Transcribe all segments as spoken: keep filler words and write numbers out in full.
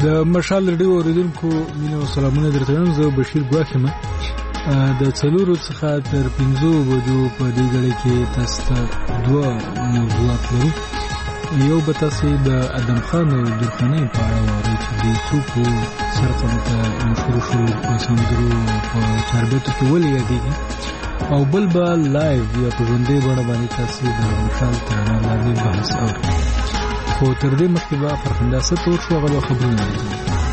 د مشال رډیو اوریدونکو مینه او سلامونه درته وایم. زه بشیر ګواښ یم. د څلورو څخه تر پنځو بجو په دې ګړۍ کې تاسو ته دوه موضوعات لرو. یو به تاسو د ادم خان او درخانۍ په اړه واورئ چې د توپو سرطان ته مشهور شو په سندرو په چاربیتو کې ولې یادېږي، او بل به لایو یا په ژوندۍ بڼه باندې تاسو د مشال ترانه لاندې بحث اورئ. خو تر دې مخکې به فرخنده څه تور شو هغه به خبرونه لري.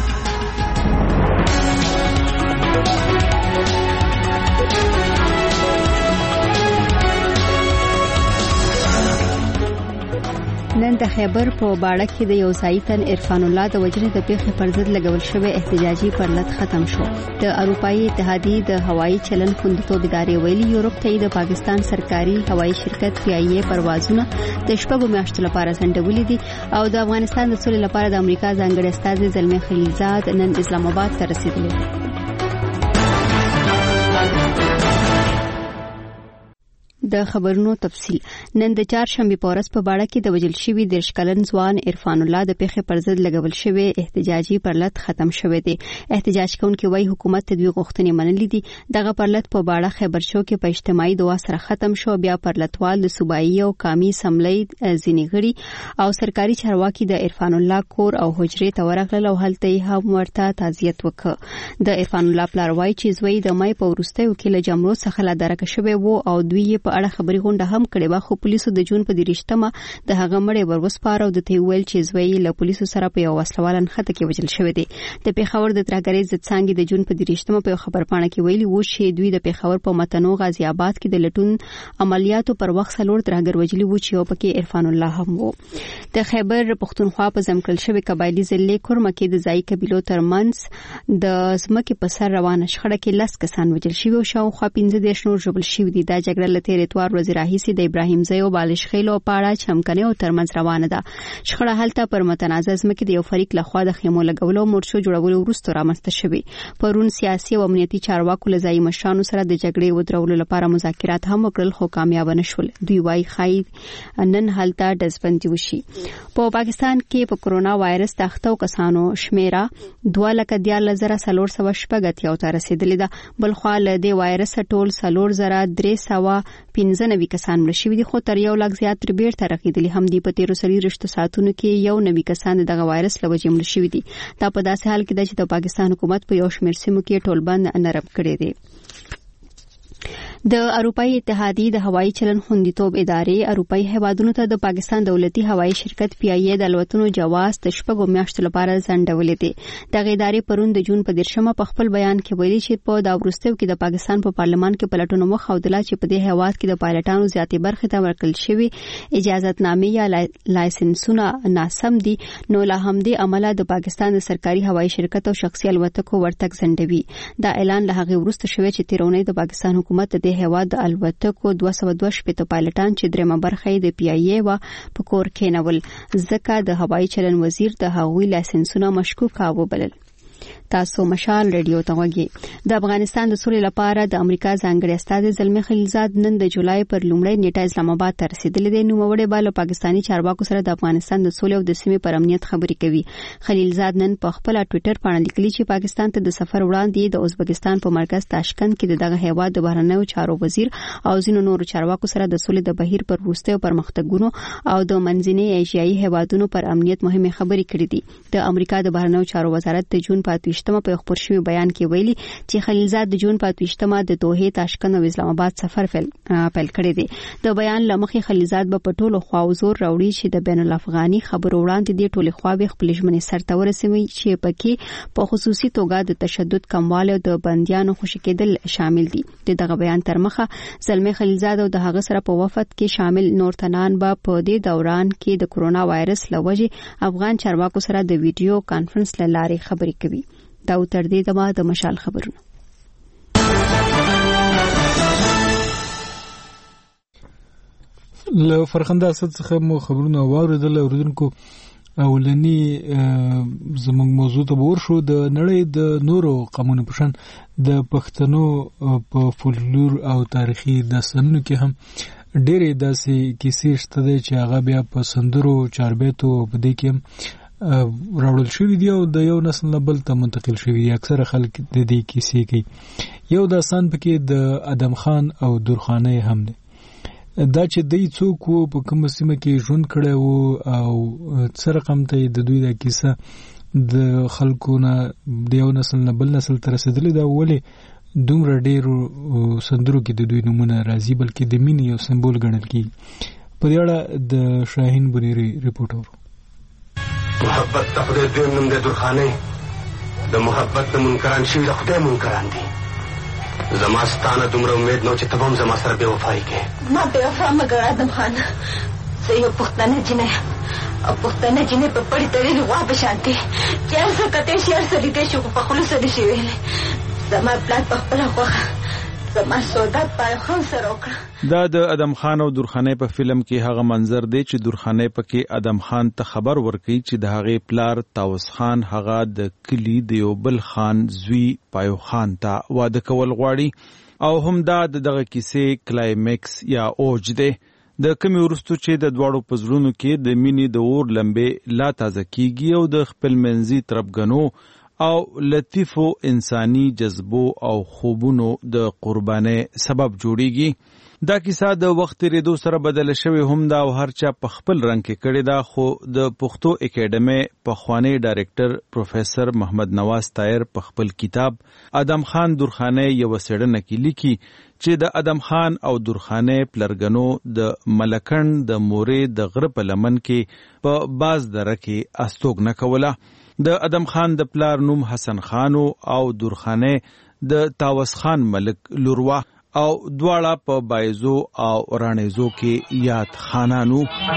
نن د خیبر په باړه کې د یو ځای تن عرفان الله د وجنې د پیښې پر ضد لګول شوی احتجاجي پرلط ختم شو. د اروپאי اتحادیې د هوایي چلن خوندیتوب ادارې ویلي یورپ ته د پاکستان سرکاري هوایي شرکت پی آی اے پروازونه د شپږو میاشتو لپاره ځنډولي دي، او د افغانستان د سولې لپاره د امریکا ځانګړي استازي زلمي خلیلزاد نن اسلام آباد ته رسیدلی. د خبرونو تفصیل. نن د چهارشنبه په ورځ په باړه کې د وجل شوی د شکلن ځوان عرفان الله د پیښې پر ضد لګول شوی احتجاجي پرلط ختم شوی دی. احتجاج کوونکي وایي حکومت تدوی غوښتنې منلې دي. دغه پرلط په باړه خیبر شو کې په اجتماعي دعا سره ختم شو. بیا پرلطوال د صوبایي او قامي سملې ځینې غړي او سرکاري چارواکي د عرفان الله کور او حجرې ته ورغلل او هلته یې هم ورته تعزیت وکړه. د عرفان الله پلار وایي چې زوی د مای په وروستیو کې له جمرو څخه لا درک شوی وو او دوی په اړه خبري غونډه هم کړې و، خو پولیسو د جون په دیرشتمه د هغه مړی وروسپاره او د تی ویل چې زوی له پولیسو سره په یو وسلوالن خطه کې وجل شوی دی. د پیښور د ترګریز د څنګه د جون په دیرشتمه په خبر پاڼه کې ویلي وو چې دوی د پیښور په متنو غازی آباد کې د لټون عملیاتو پر وخت سلور ترګر وجلی وو چې یو پکې عرفان الله هم وو. د خیبر پښتونخوا په ځمکل شوی قبایلی ضلع کورمه کې د ځای قبیلو ترمنځ د ځمکې په سر روانه شخړه کې لس کسان وجل شوی او شاوخوا پنځه دیرش نور ژوبل شوی دي. دا جګړه لته ریتوار وزیر راهیسي د ابراهیم زیو بالش خیلو پاړه چمکنه او ترمنځ روانه ده. شخړه هلته پر متنازع ځمکې د یو فریق لخوا د خیمو لګولو مرشو جوړولو وروسته رامنځته شوی. پرون سیاسي او امنیتي چارواکو لزای مشرانو سره د جګړې ودرولو لپاره مذاکرات هم وکړل، خو کامیاب نشول. دوی وايي خای نن هلته دزبندي وشي. په پاکستان کې په کرونا وایرس تختو کسانو شمیره دوه لک دیال زره سلور سو شپږت یو ته رسیدلې ده. بل خو له دې وایرس ټول سلور زره درې سو پنځه نوي کسان مړ شوي دي، خو تر یو لک زیات تر بیرته رغېدلي هم دي. په تیرو څلوېښتو ساعتونو کې یو نوي کسان دغه وایرس له وجې مړ شوي دي. دا په داسې حال کې ده چې د پاکستان حکومت په یو شمېر سیمو کې ټولبند نرم کړی دی. د اروپאי اتحادیې د هوایي چلن خوندیتوب ادارې اروپאי هیوادونو ته د پاکستان دولتي هوایي شرکت پی آی اے د الوتنو جواز د شپږو میاشتو لپاره ځنډولې دي. دغه ادارې پرون د جون په دیرشمه په خپل بیان کې ویلي چې په دا وروستیو کې د پاکستان په پارلمان کې پلټونو مخاودله چې په دې هیواد کې د پایلټانو زیاتې برخې ته ورکړل شوی اجازهتنامې یا لایسنسونه ناسم دي، نو له همدې عمله د پاکستان د سرکاري هوایي شرکت او شخصي الوتکو ورتګ ځنډوي. دا اعلان له هغه وروسته شوی چې تیرونی د پاکستان حکومت د هیواد د الوتکو دوه سوه دوه شپېته پایلټان چې درېمه برخه د پی آی اے و په کور کېنول، ځکه د هوایي چلن وزیر د هغوی لایسنسونه مشکوک وبلل. تاسو مشال رادیو ته وګورئ. د افغانستان د سولې لپاره د امریکا ځانګړي استازي زلمي خلیلزاد نن د جولای پر لومړۍ نیټه اسلام آباد ته رسیدلی دی. نو وړي بالا پاکستاني چارواکو سره د افغانستان د سولې او د سیمې پر امنیت خبرې کوي. خلیلزاد نن په خپل ټوئیټر باندې لیکلي چې پاکستان ته د سفر وړاندې د ازبکستان په مرکز تاشکند کې دغه هیواد د بهرنیو چارو وزیر او ځینو نورو چارواکو سره د سولې د بهیر پر وروستیو پرمختګونو او د منځنۍ ایشیایي هیوادونو پر امنیت مهمه خبرې کړې دي. د امریکا د بهرنیو چارو وزارت د جون په اتویشتمه په خبر شوی بیان کې ویلي چې خلیلزاد د جون په اتویشتمه د دوحه تاشکند او اسلام آباد سفر پیل کړی دی. د بیان لمخې خلیلزاد په ټولو خواو زور راوړي چې د بین الافغاني خبرو وړاندې د ټولو خواوې خپل ژمنې سرته ورسوي چې پکې په خصوصي توګه د تشدد کمواله او د بنديانو خوشی کېدل شامل دي. دغه بیان تر مخه زلمي خلیلزاد او د هغه سره په وفد کې شامل نور تنان به په دې دوران کې د کرونا وایرس لوجې افغان چارواکو سره د ویډیو کانفرنس لارې خبرې کوي. دا تر دې دمه د مشال خبرونه. له فرخنده اسد څخه مو خبرونه واوریدل. اوریدونکو اولنی زموږ موضوع ته ورشو د نړۍ د نورو قومونو په شان د پښتنو په فولکلور او تاریخي داستانونو کې هم ډېرې داسې کیسې شته چې هغه بیا په سندرو چاربیتو په دې کې راوړل شوی دی او د یو نسل نه بل ته منتقل شوی دی. اکثره خلک د دې کیسې کوي. یو داستان پکې د ادم خان او درخانۍ هم دی. دا چې دوی څوک وو، په کومه سیمه کې ژوند کړی وو او څه رقم ته د دوی دا کیسه د خلکو نه د یو نسل نه بل نسل ته رسېدلې ده، ولې دومره ډېرو سندرو کې د دوی نومونه راځي، بلکې د مینې یو سمبول ګڼل کېږي. په دې اړه د شاهین بنيري ریپورټ ورو. محبت ته خدای دویم نوم دی درخانۍ. د محبت نه منکران شوي د خدای منکران دي. زما ستانه دومره امید نو چې ته به هم زما سره بې وفایي کوې. ما بې وفا مه ګڼه ادم خان. زه یو پښتنه جینۍ او پښتنه جینۍ په پړي تړلې غوا په شان دي چې هر څه کتی شي، هر څه لیدی شي، خو په خولو څه نشي ویلی. زما پلار په خپله خوښه زما سودا په ایوب خان سره وکړه. دا د ادم خان او درخانۍ په فلم کې هغه منظر دی چې درخانۍ پکې ادم خان ته خبر ورکوي چې د هغې پلار طاووس خان هغه د کلي د یو بل خان زوی پایو خان ته واده کول غواړي، او هم دا د دغه کیسې کلایمکس یا اوج دی، د کمی وروستو چې د دواړو په زړونو کې د مینې د اور لمبې لا تازه کیږي او د خپل منځي تربګنو او لطیفو انساني جذبو او خوبونو د قربانۍ سبب جوړیږي. دا کیسه د وخت تیریدو سره بدله شوې هم ده او هر چا په خپل رنګ کې کړې ده، خو د پښتو اکیډمۍ پخوانی ډایرکټر پروفیسر محمد نواز طاهر په خپل کتاب ادم خان درخانۍ یوه څېړنه کې لیکي چې د ادم خان او درخانۍ پلرګنو د ملکنډ د مورې د غره په لمن کې په باز دره کې استوګنه کوله. د ادم خان د پلار نوم حسن خانو او درخانۍ د طاووس خان ملک لوروا او دواړه په بایزو او رانیزو کې یاد خانانو.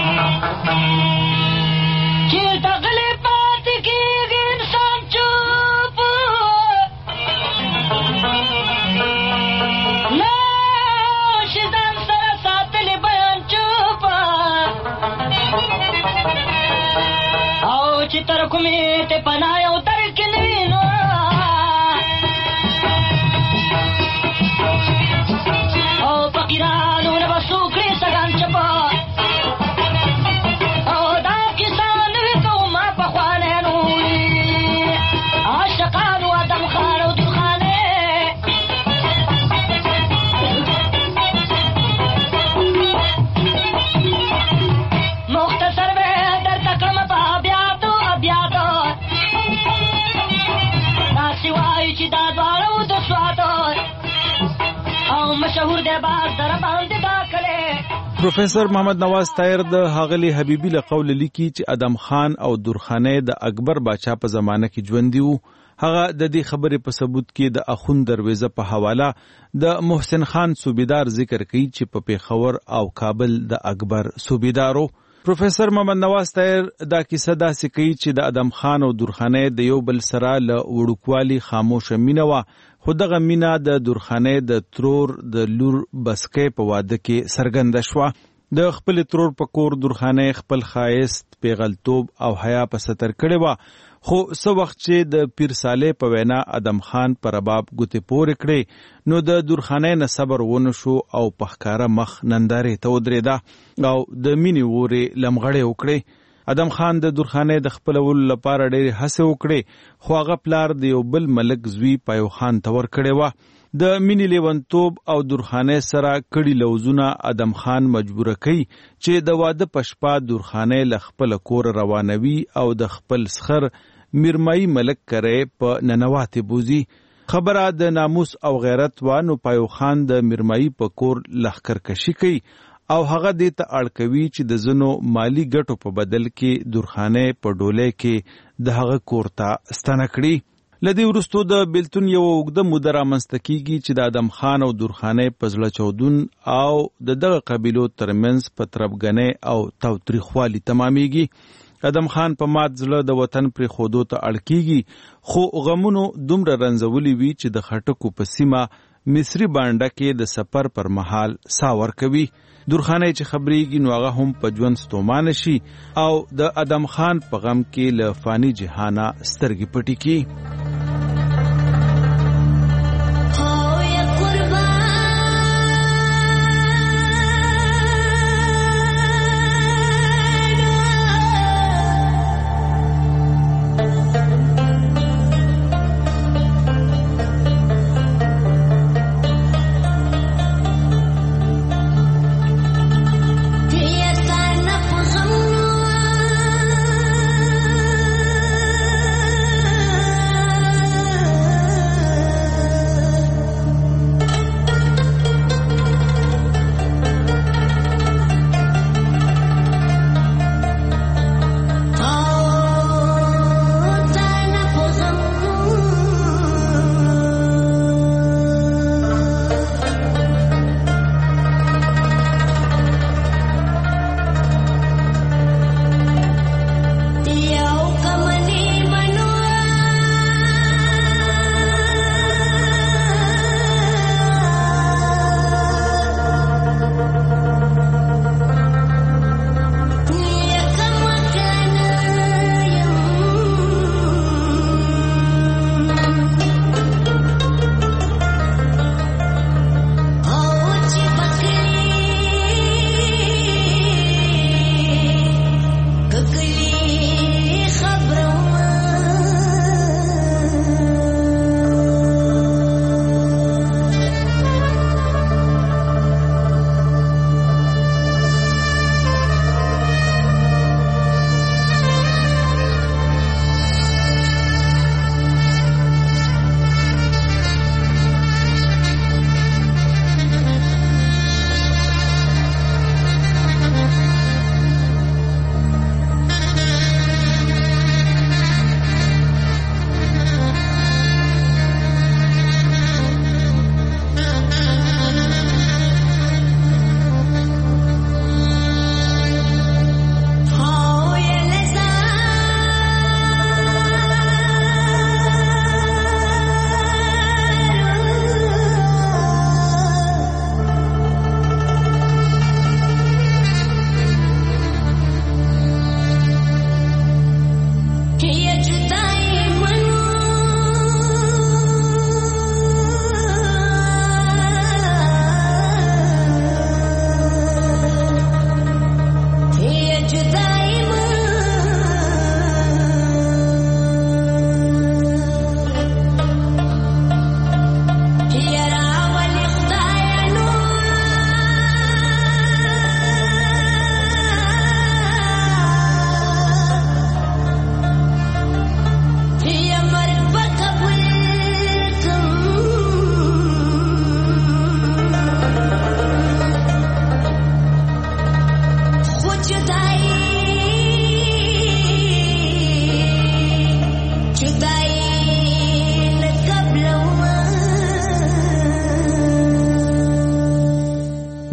پروفیسر محمد نواز طاهر د ښاغلي حبیبي له قوله لیکي چې ادم خان او درخانۍ د اکبر باچا په زمانه کې ژوندي وو. هغه د دې خبرې په ثبوت کې د اخوند درویزه په حواله د محسن خان صوبیدار ذکر کوي چې په پیښور او کابل د اکبر صوبیدارو. پروفیسر محمد نواز طاهر دا کیسه داسې کوي چې د ادم خان او درخانۍ د یو بل سره له وړوکوالي خاموشه مینه وه، خو دغه مینا د درخانۍ د ترور د لور بسکې په واده کې څرګنده شوه. د خپل ترور په کور درخانۍ خپل ښایست، پیغلتوب او حیا په ستر کړې وه، خو څه وخت چې د پیر صالح په وینا ادم خان په رباب ګوتې پورې کړې نو د درخانۍ نه صبر ونه شو او په ښکاره مخ نندارې ته ودرېده او د مینې وورې لمغړې وکړې. ادم خان د درخانۍ د خپلولو لپاره ډېرې هڅې وکړې، خو هغه پلار د یو بل ملک زوی پایو خان ته ورکړې وه. د مینې لیونتوب او درخانۍ سره کړي لوزونه ادم خان مجبوره کوي چې د واده په شپه درخانۍ له خپله کوره روانوي او د خپل سخر میرمایي ملک کرې په ننواتې بوزي. خبره د ناموس او غیرت وه، نو پایو خان د میرمایي په کور لښکرکشي کوي او هغه دې ته اړ کوي چې د ځینو مالی ګټو په بدل کې درخانۍ په ډولۍ کې د هغه کور ته ستنه کړي. له دې وروستو د بیلتون یوه اوږده موده رامنځته کیږي چې د ادم خان او درخانۍ په زړه چاودون او د دغه قبیلو ترمنځ په تربګنۍ او تاوتریخوالي تمامیږي. ادم خان په مات زړه د وطن پرېښودو ته اړ کیږي، خو غمونو دومره رنځولي وي چې د خټکو په سیمه مصري بانډه کې د سفر پر مهال سا ورکوي. درخانۍ چې خبرېږي نو هغه هم په ژوند ستومانه شي او د ادم خان په غم کې له فاني جهانه سترګې پټې کړي.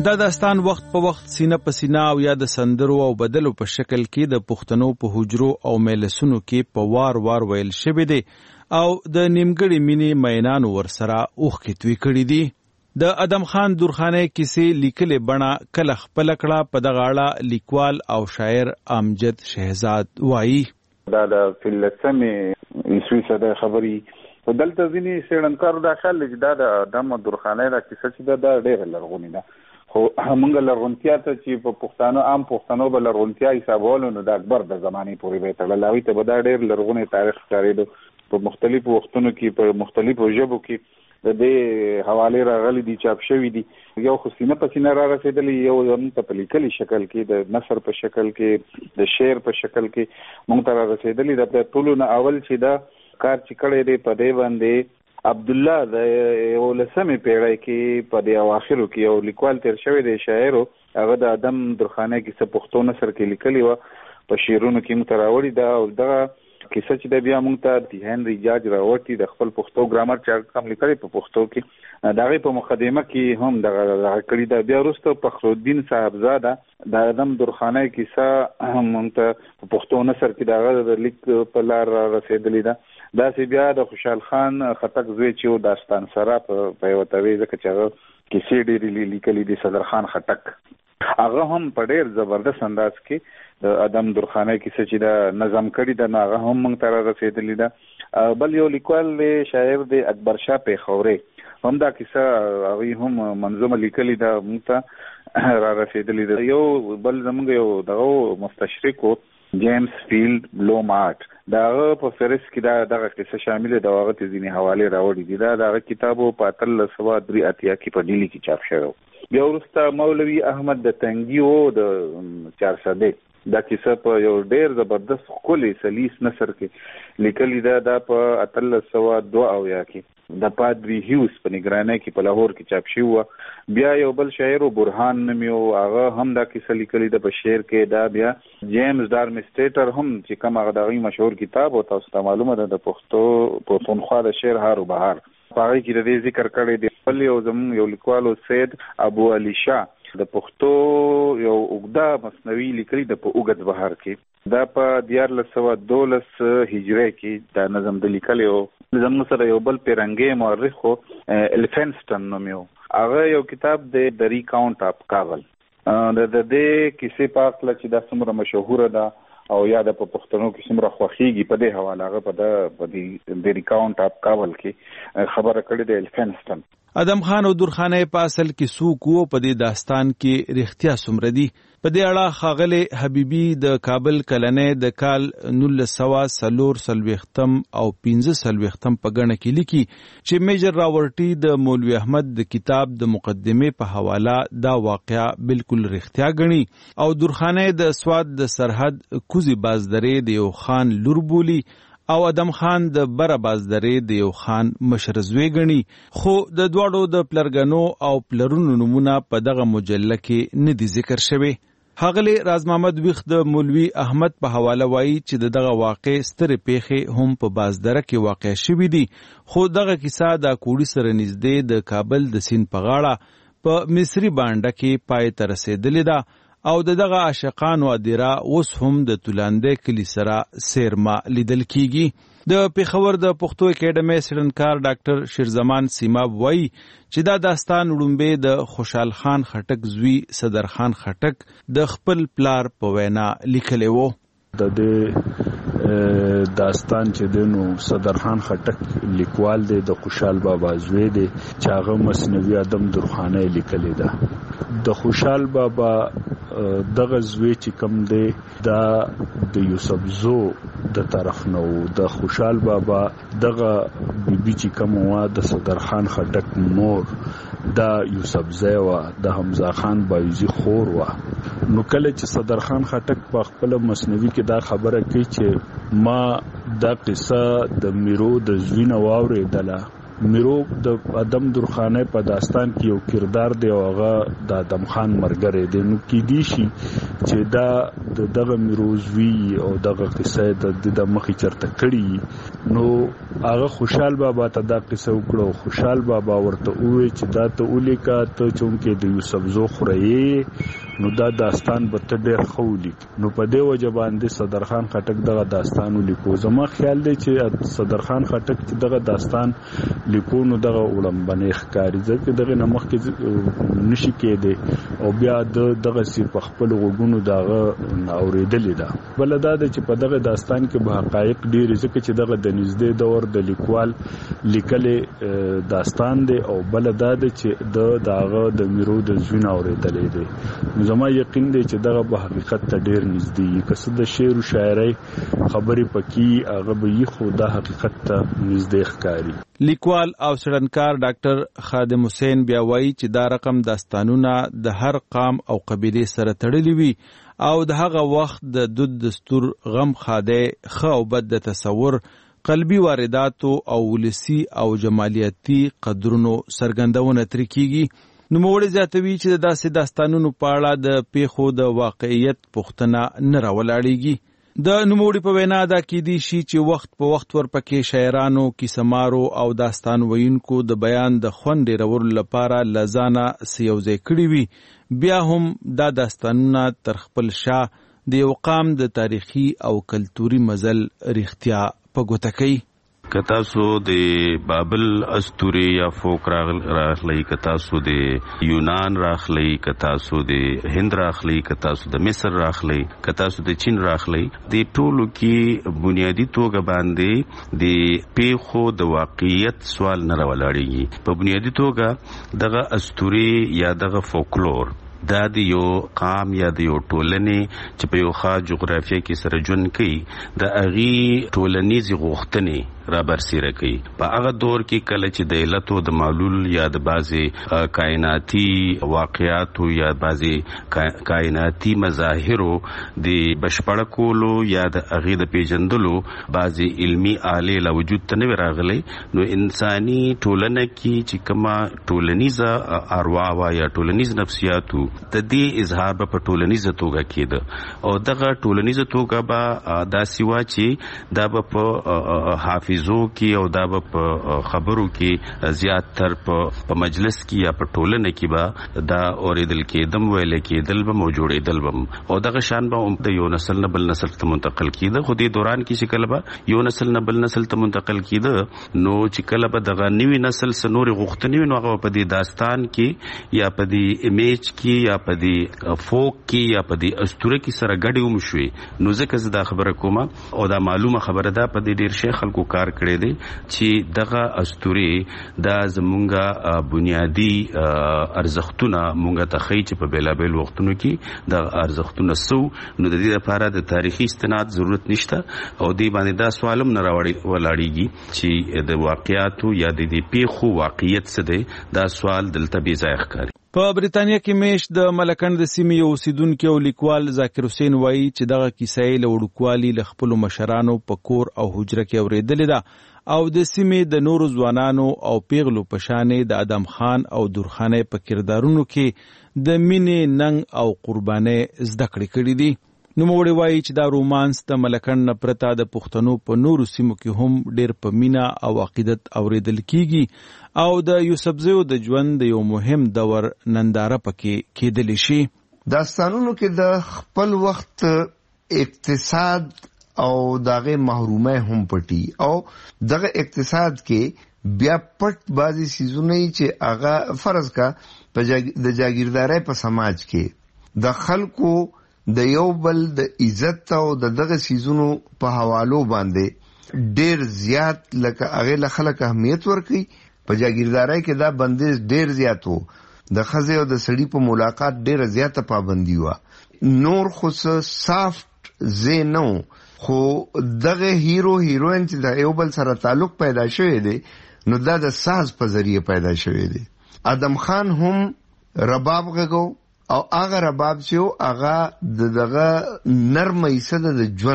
دا داستان وخت په وخت سینه په سینه او یا د سندرو او بدلو په شکل کې د پښتنو په حجرو او مجلسونو کې په وار وار ویل شوی دی او د نیمګړي مینې مینانو ورسره اوښکې توی کړي دي. د ادم خان درخانۍ کیسې لیکلې بڼه کله خپله کړه په دغه اړه لیکوال او شاعر امجد شهزاد وایي. دا د فلسفې عیسوي صدای خبري په دلته ځینې څېړنکارو دا خیال لري چې دا د ادم درخانۍ دا کیسه چې ده دا ډېره لرغونې ده، خو موږ لرغونتیا ته چې په پښتانه عام پښتنو به لرغونتیا حسابولو نو د اکبر د زمانې پورې به تړل، هغوی ته به دا ډېر لرغونی تاریخ ښکارېده. په مختلفو وختونو کې په مختلفو ژبو کې د دې حوالې راغلي دي، چاپ شوي دي. یو خو سینه په سینه را رسېدلي، یو زموږ ته په لیکلي شکل کې د نثر په شکل کې د شعر په شکل کې موږ ته را رسېدلي. د ټولو نه اول چې دا کار چې کړی دی په دې باندې عبدالله د یولسمې پیړۍ کې په دې اواخرو کې یو لیکوال تیر شوی دی، شاعرو، هغه د ادم درخانۍ کیسه پښتو نثر کې لیکلې وه، په شعرونو کې موږ ته راوړې ده. او دغه کیسه چې د بیا موږ ته د هنري جاج راوړي د خپل پښتو ګرامر چې هم لیکلې په پښتو کې، د هغې په مقدمه کې هم دغه دغه کړي ده. بیا وروسته فخرالدین صاحبزاده د ادم درخانۍ کیسه موږ ته په پښتو نثر کې د هغه د لیک په لار رسېدلې ده. داسې بیا د خوشحال خان خټک زوی چې و داستان سره په یوه توی ځکه چې هغه کیسې ډېرې لیکلي دي، صدر خان خټک، هغه هم په ډېر زبردست انداز کې د ادم درخانۍ کیسه چې د نظم کړي ده نو هغه هم موږ ته را رسېدلې ده. بل یو لیکوال دی شاعر دی اکبر شاه پیښوري، هم دا کیسه هغوی هم منظومه لیکلې ده، موږ ته را رسېدلې ده. یو بل زموږ یو دغه مستشرق و جیمز فیلډ بلومارټ، د هغه په فهرست کې دا دغه کیسه شامله ده، هغه ته ځینې حوالې راوړي دي. دا د هغه کتاب په اتلس سوه درې اتیا کې په ډیلي کې چاپ شوی. بیا وروسته مولوي احمد د تنګي و د چارسدې دا کیسه په یو ډېر زبردست ښکلی سلیس نثر کې لیکلې ده، دا په اتلس سوه دوه اویا کې د پادري هیوز په نگرانۍ کې په لاهور کې چاپ شوی وه. بیا یو بل شاعر برهان نومي و، هغه هم دا کیسه لیکلې ده په شعر کې. دا بیا جیمز ډارمسټیټر هم چې کوم هغه د هغوی مشهور کتاب او تاسو ته معلومه ده د پښتو پښتونخوا د شعر هار و بهار، په هغې کې د دې ذکر کړی دی. بل یو زموږ یو لیکوال سید ابو علي شاه د پښتو یو اوږده مثنوي لیکلي ده په اوږد بهار کې، دا په دیارلس سوه دولس هجرۍ کې دا نظم د لیکلی و. زموږ سره یو بل پیرنګی مورخ و الفنسټن نومي و، هغه یو کتاب دی د ریکاونټ اف کابل، د دې کیسې په هکله چې دا څومره مشهوره ده او یا د په پښتنو کې څومره خوښېږي په دې حواله هغه په د ریکاونټ اف کابل کې خبره کړې ده الفنسټن. ادم خان او درخانۍ په اصل کې څوک وو، په دې داستان کې رښتیا څومره دي؟ په دې اړه ښاغلی حبیبي د کابل کلنۍ د کال نولس سوه څلور څلوېښتم او پنځه څلوېښتم په ګڼه کې لیکي چې میجر راورټي د مولوي احمد د کتاب د مقدمې په حواله دا واقعه بالکل رښتیا ګڼي او درخانۍ د سوات د سرحد کوزي بازدرې د یو خان لور بولي او ادم خان د بره بازدرې د یو خان مشر زوی ګڼي. خو د دواړو د پلرګنو او پلرونو نومونه په دغه مجله کې نه دي ذکر شوي. ښاغلی راز محمد ویښ د مولوي احمد په حواله وایي چې د دغه واقع سترې پیښې هم په بازدره کې واقع شوي دي، خو دغه کیسه د کوړي سره نږدې د کابل د سیند په غاړه په مصري بانډه کې پای ته رسېدلې ده او د دغه عاشقانو ادیره اوس هم د تولانده کلي سره سیرما لیدل کیږي. د پیښور د پښتو اکیډمۍ څېړنکار ډاکټر شیرزمان سیماب وایي چې دا داستان وړومبی د خوشحال خان خټک زوی صدر خان خټک د خپل پلار په وینا لیکلی و. د دې داستان چې دی نو صدر خان خټک لیکوال دی، د خوشحال بابا زوی دی چې هغه مثنوي ادم درخانۍ لیکلی ده. د خوشحال بابا دغه زوی چې کوم دی دا د یوسف زو د طرف نه و. د خوشحال بابا دغه بیبي چې کوم وه د صدر خان خټک مور دا یوسف زی وه، د حمزه خان بایوزي خور وه. نو کله چې صدر خان خټک په خپل مثنوي کې دا خبره کوي چې ما دا قصه د میرو د زوی نه واورېدله میرو د ادم درخانه په داستان کې یو کردار دی او هغه د ادم خان مرګره دی. نو کې دی شي چې دا دغه میروزوی او دغه قصه د مخې چرته کړي نو هغه خوشحال بابا ته دا قصه وکړو. خوشحال بابا ورته وویل چې دا ته ولیکا ته چونکې د یوسف زو خوري نو دا داستان به ته ډېر خولی. نو په دې وجه باندې صدرخان خټک دغه داستان ولیکو. زما خیال دی چې صدرخان خټک چې دغه داستان لیکو نو دغه ولمبنې ښکاري ځکه دغه نمخ کې نشي کېده او بیا د دغه سی په خپل وګونو دغه اوریدلې ده. بل دا چې په دغه داستان کې به حقایق ډېر ځکه چې دغه د نږدې دور د لیکوال لیکلې داستان دی او بل دا چې د دغه د میرو د ژوند اوریدلې دی. زما یقین دی چې دغه په حقیقت ته ډېر نږدې کسه د شعر او شاعرۍ خبرې پکې هغه به خو د حقیقت ته نږدې ښکاري. لیکوال او څېړنکار ډاکټر خادم حسین بیا وایي چې دا رقم داستانونه د هر قام او قبیله سره تړلي وي او د هغه وخت د دود دستور غم خاده خو او بد د تصور قلبي وارداتو او ولسی او جمالیاتي قدرونو سرګندونه تر کیږي. نو موږ زیاتوي چې داسې داستانونو په اړه د پیښو د واقعیت پوښتنه نه راولاړېږي. د نوموړي په وینا دا کېدی شي چې وخت په وخت ورپکې شاعرانو کیسهمارو او داستان ویونکو د بیان د خوند ډېرولو لپاره له ځانه څه یوځای کړي وي. بیا هم دا داستانونه تر خپل شا د یو قام د تاریخي او کلتوري مزل رښتیا په ګوته کوي. کتا سو د بابل اسطوره یا فوک راخلی، کتا سو د یونان راخلی، کتا سو د هند راخلی، کتا سو د مصر راخلی، کتا سو د چین راخلی. د ټولو کې بنیادی توګه باندې د پیښو د واقعیت سوال نه راولاړېږي. په بنیادی توګه دغه اسطوره یا دغه فولکلور دا د یو قام یا د یو ټولنې چې په یو خاص جغرافیه کې سره ژوند کوي د هغې ټولنیزې غوښتنې را برسېره کوي. په هغه دور کې کله چې د علتو د معلول یا د بعضې کائناتي واقعاتو یا بعضې کائناتي مظاهرو د بشپړه کولو یا د هغې د پیژندلو بعضې علمي آلې لا وجود ته نه وي راغلی، نو انساني ټولنه کې چې کومه ټولنیزه اروا وه یا ټولنیز نفسیاتو د دې اظهار به په ټولنیزه توګه کېده او دغه ټولنیزه توګه به داسې وه چې دا به په حافظو کې او دا به په خبرو کې زیات تر په مجلس کې یا په ټولنه کې به دا اورېدل کېدم، ویل کېدل به، موجودېدل به او دغه شان به د یو نسل نه بل نسل ته منتقل کېده. خو دې دوران کې چې کله به یو نسل نه بل نسل ته منتقل کېده نو چې کله به دغه نوي نسل څه نورې غوښتنې وي نو هغه په دې داستان کې یا په دې امیج کې یا په دې فوک کې یا په دې اسطوره کې سره ګډې هم شوې. نو ځکه زه دا خبره کوم او دا معلومه خبره ده په دې ډېر شي خلکو کار کړی دی چې دغه اسطورې دا زمونږه بنیادی ارزښتونه مونږ ته ښیي چې په بېلابېل وختونو کې دغه ارزښتونه څه نو د دې لپاره د تاریخي استناد ضرورت نشته او دې باندې دا سوال هم نه ولاړېږي چې د واقعاتو یا د دې پیښو واقعیت څه دی. دا سوال دلته بې ځایه ښکاري. په بریتانیا کې میشت د ملکند د سیمې یو اوسیدونکی او لیکوال ذاکر حسین وایي چې دغه کیسه یې له وړوکوالي له خپلو مشرانو په کور او حجره کې اورېدلې ده او د سیمې د نورو ځوانانو او پیغلو په شانې د ادم خان او درخانۍ په کردارونو کې د مینې ننګ او قربانۍ زده کړې کړي دي. نوموړی وایي چې دا رومانس د ملکند نه پرته د پښتنو په نورو سیمو کې هم ډېر په مینه او عقیدت اورېدل کیږي او د یوسفزیو د ژوند د یو مهم دور ننداره پکې کېدلی شي. داستانونو کې د خپل وخت اقتصاد او دغه محرومه هم پټي او دغه اقتصاد کې بیا پټ بازي سيزونه چې هغه فرض کا د جاگیردارۍ په سماج کې د خلکو د یو بل د عزت او د دغه سيزونو په حوالو باندې ډیر زیات لکه هغه له خلک اهمیت ورکړي. په جاگیردارۍ کې دا بندیز ډیر زیات وو، د ښځې او د سړي په ملاقات ډیره زیاته پابندي وه. نور خو سافت زی نو خو دغه هیرو هیروین چې د یو بل سره تعلق پیدا شوی دی نو دا د ساز په ذریعه پیدا شوی دی. ادم خان هم رباب غږو او هغه رباب چې هغه دغه نرمه ایسه د ژوند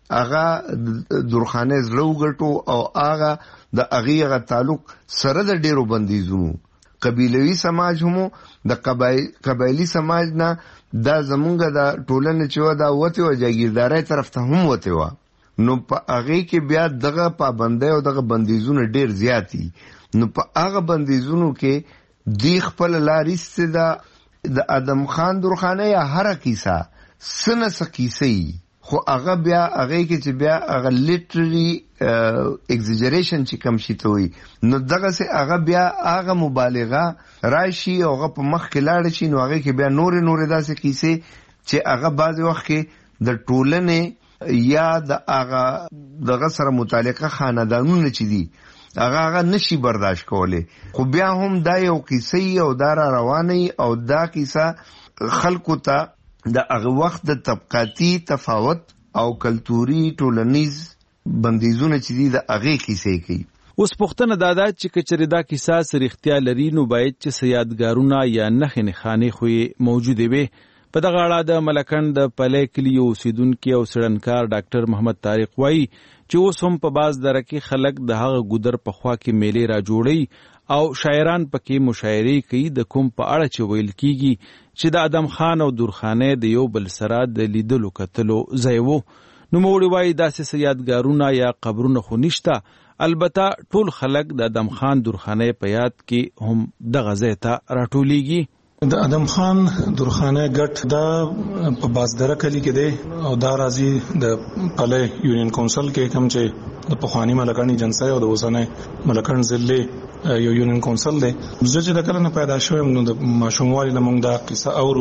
هغه درخانه زلو غټو او هغه د هغه تعلق سره د ډیرو بندیزونو قبیلوي سماج هم د قبایلی سماج نه دا زمونږ د ټولنې چې دا وته او جاگیرداري طرف ته هم وته و نو په هغه کې بیا دغه پابندۍ او دغه بندیزونه ډیر زیاتی نو په هغه بندیزونو کې دی خپل لارېسته د د ادم خان درخانه یا هر کیسه سنه سکیسي خو هغه بیا هغه کې چې بیا هغه لیټرلی ایگزیجریشن چې کم شي ته وي نو دغه سه هغه بیا هغه مبالغه راشي او هغه په مخ کې لاړ شي نو هغه کې بیا نور نور داسې کیسه چې هغه بعض وخت کې د ټولنې یا د هغه دغه سره متعلقه خاندانونه چې دي هغه هغه نشي برداشت کوله خو بیا هم دا یو کیسه او دا رواني او دا کیسه خلکو ته د هغه وخت د طبقاتي تفاوت او کلتوري ټولنیز بندیزونه چې دي د هغه کیسه کوي. اوس پښتنه دادا چې کچری دا کیسه سریختیا لري نو باید چې سیادګارونه یا نخې نخانه خو موجوده وي. په دغه اړه د ملکند د پلې کلیو اوسیدونکو او سړنکار ډاکټر محمد طارق وایي چې اوس هم په باز درکې خلک د هغه ګودر په خوا کې میلې را جوړي او شاعران پکې مشاعرې کوي د کوم په اړه چې ویل کیږي چې د ادم خان او درخانه د یو بل سره د لیدلو کتلو ځای وو. نو موږ وایي داسې سیادګارونه یا قبرونه خو نشته، البته ټول خلک د ادم خان درخانه په یاد کې هم دغه ځای ته راټولیږي. د ادم خان درخانه ګټ دا په بازدره کلی کې دی او دا راځي د پلې یونین کونسل کې کوم چې د پخوانی ملکانی جنسای او د اوسنۍ ملکان ضلع یو یونین کونسل دی. زه چې د کله نه پیدا شوم نو د ماشوموالي نه موږ دا قصه اورو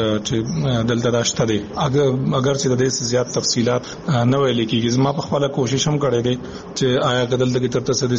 چې دلته داشته دی اگر اگر چې د دې زیات تفصيلات نه ویل کېږي. زما په خپل کوشش هم کړی دی چې آیا کدل دغه تر څه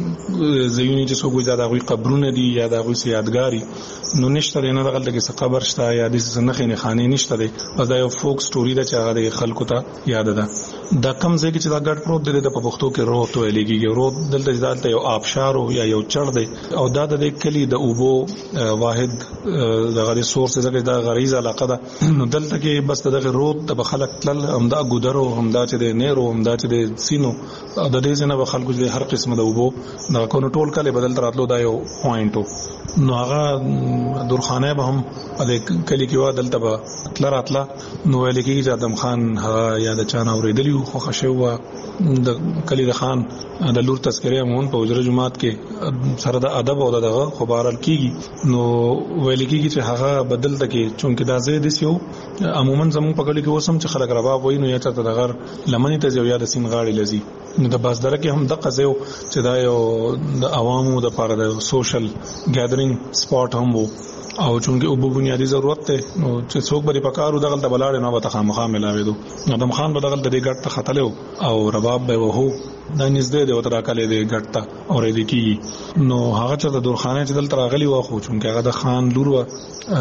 د زيونی چې څوک وي دا غوي قبرونه دي یا دا غوي یادګاری نو نشته نه دغه دغه قبر شته یا د سنخې نه خانه نشته دی بس دا یو فوک سټوري ده چې هغه خلکو ته یاد ده. دا کم ځای کې چې دا ګډ پروت دی د په پښتو کې روت ویل کېږي. روت دلته دلته یو آبشار یا یو چړ دی او دا د کلی د اوبو واحد دغه د سورس څخه د غریزه علاقه ده نو دلته کې بس دغه روت د خلک تل همدا ګودرو همدا چې د نیرو همدا چې د سینو د دې څخه به خلکو د هر قسمه د اوبو د کونو ټول کله بدل راتلو دا یو پوینټو نو هغه درخانه به هم د کلی کې و دلته به تل راتله نو ویل کېږي چې ادم خان هغه یا د چانه اوریدلی خو خښو د کلی د خان د لور تذکره مون په وجره جماعت کې سره د ادب او دغه خبرال کیږي نو ویل کېږي چې هغه بدل تکي چونکه دا زید سیو عموما زمون په کلی کې وسم چې خلک رباب وای نو یا ته د غر لمنې ته یو یا د سین غاړي لذي نو د بازدره کې هم د قزیو چې دا یو د عوامو د لپاره د سوشل ګیدرینګ سپاټ هم وو او چونکه اوبو بنیادی ضرورت ته نو چې څوک بری پکارو دغه ته بلاړ نه وته خامخا ملاوي دو ادم خان په دغه د ګټ ته خطلو او رباب به وو دا نږدې دی او تر کله دی ګټ ته اورې دی کی نو هغه چې د درخانه چې دل تر غلی واخو چونکه هغه د خان لور و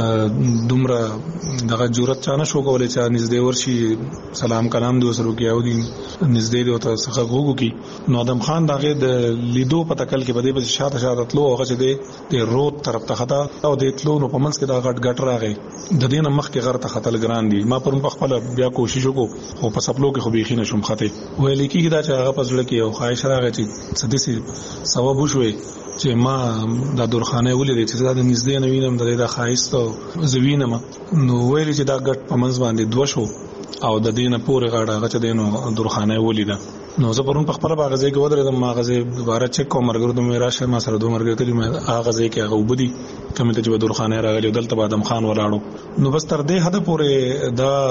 دومره دغه جرأت چانه شو کولای چې نږدې ورشي سلام کلام دی وسرو کې او دی نږدې دی او ته څخه غوګو کی نو ادم خان دغه د لیدو په تکل کې بده په شاته شاته تلو هغه چې دی د روت طرف ته خطا او د تلو نو په منځ کې دا غټ غټ راغی د دینه مخ کې غر ته خطل ګران دي ما پرم په خپل بیا کوشش وکړو خو په سپلو کې خو بيخي نشم خطه ویل کېږي دا چې هغه په ځل کې یو خواهش راغی چې سدسي سبب وشوي چې ما د درخانه ولې چې دا د نږدې نه وینم د د خایست او زوینم نو ویل چې دا غټ په منځ باندې دوه شو او د دینه پورې غاړه غچ دینو درخانه ولیدا نو زه پرون په خپل باغزه کې ودرېدم ماغزه دوباره چک کوم مرګ د میرا شه ما سره دوه مرګ کلی ما اغازه کې هغه وبدي کوم ته چې درخانه راغلی دلته ادم خان ولاړو نو بس تر دې حد پورې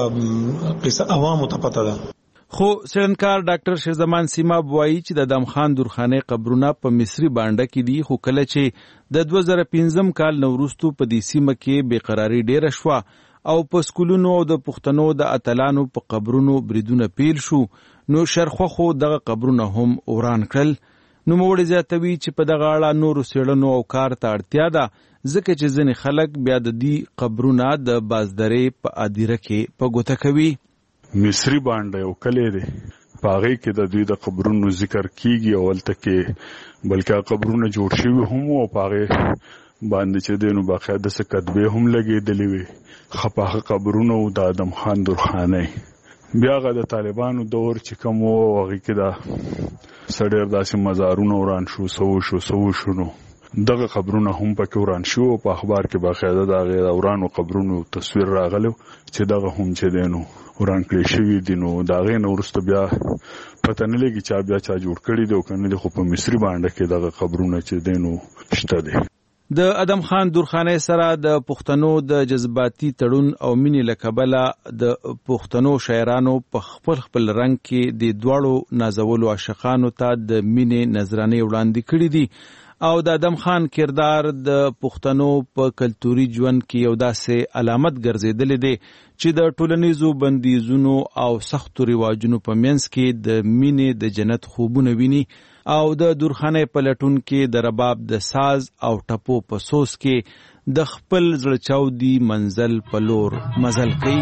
دا قصه عوامو ته پته ده. خو سرنکار ډاکټر شهزمان سیما بوایي چې د ادم خان درخانه قبرونه په مصری بانډه کې دي خو کله چې د دوه زره پنځم کال نوروستو په دې سیمه کې بیقراری ډیره شوه او په سکولونو او د پښتنو د اتلانو په قبرونو بریدونه پیل شو نو شرخه خو دغه قبرونه هم وران کړل. نو موږ زیاتوي چې په دغه اړه نور سیړنو او کار ته اړتیا ده ځکه چې ځینې خلک بیا د دې قبرونه د بازدرې په ادیره کې په ګوته کوي. مصری باندې یو کلی دی پاغې کې د دوی د قبرونو ذکر کیږي او ولته کې بلکې قبرونه جوړ شوي هم او پاغې باندې چې دینو باقاعده څه کتبه هم لګېدلې وي خپاخه قبرونه او د ادم خان درخانه بیا غا د طالبانو دور چې کوم وو هغه کې دا سړی داسې مزارونه وران شو سو شو سو شنو دغه قبرونه هم پکې وران شو په اخبار کې باقاعده دا غیر ورانو قبرونو تصویر راغلو چې دغه هم چې دینو وران کړی شوی دینو دا غي نو ورسته بیا پته نه لګی چې بیا چا جوړ کړی دی او کنه د خو په مصری باندې کې دغه قبرونه چې دینو شته دي. د ادم خان درخانۍ سره د پښتنو د جذباتي تړون او مینې لکبله د پښتنو شاعرانو په خپل خپل رنگ کې د دواړو نازولو عاشقانو ته د مینې نظرانه وړاندې کړې دي او د ادم خان کردار د پښتنو په کلتوري ژوند کې یو داسې علامت ګرځیدل دي چې د ټولنیزو بندیزونو او سختو رواجونو په منځ کې د مینې د جنت خوبونه ویني او د درخانۍ په لټون کې د رباب د ساز او ټپو په سوس کې د خپل زړه چاودي منزل په لور مزل کوي.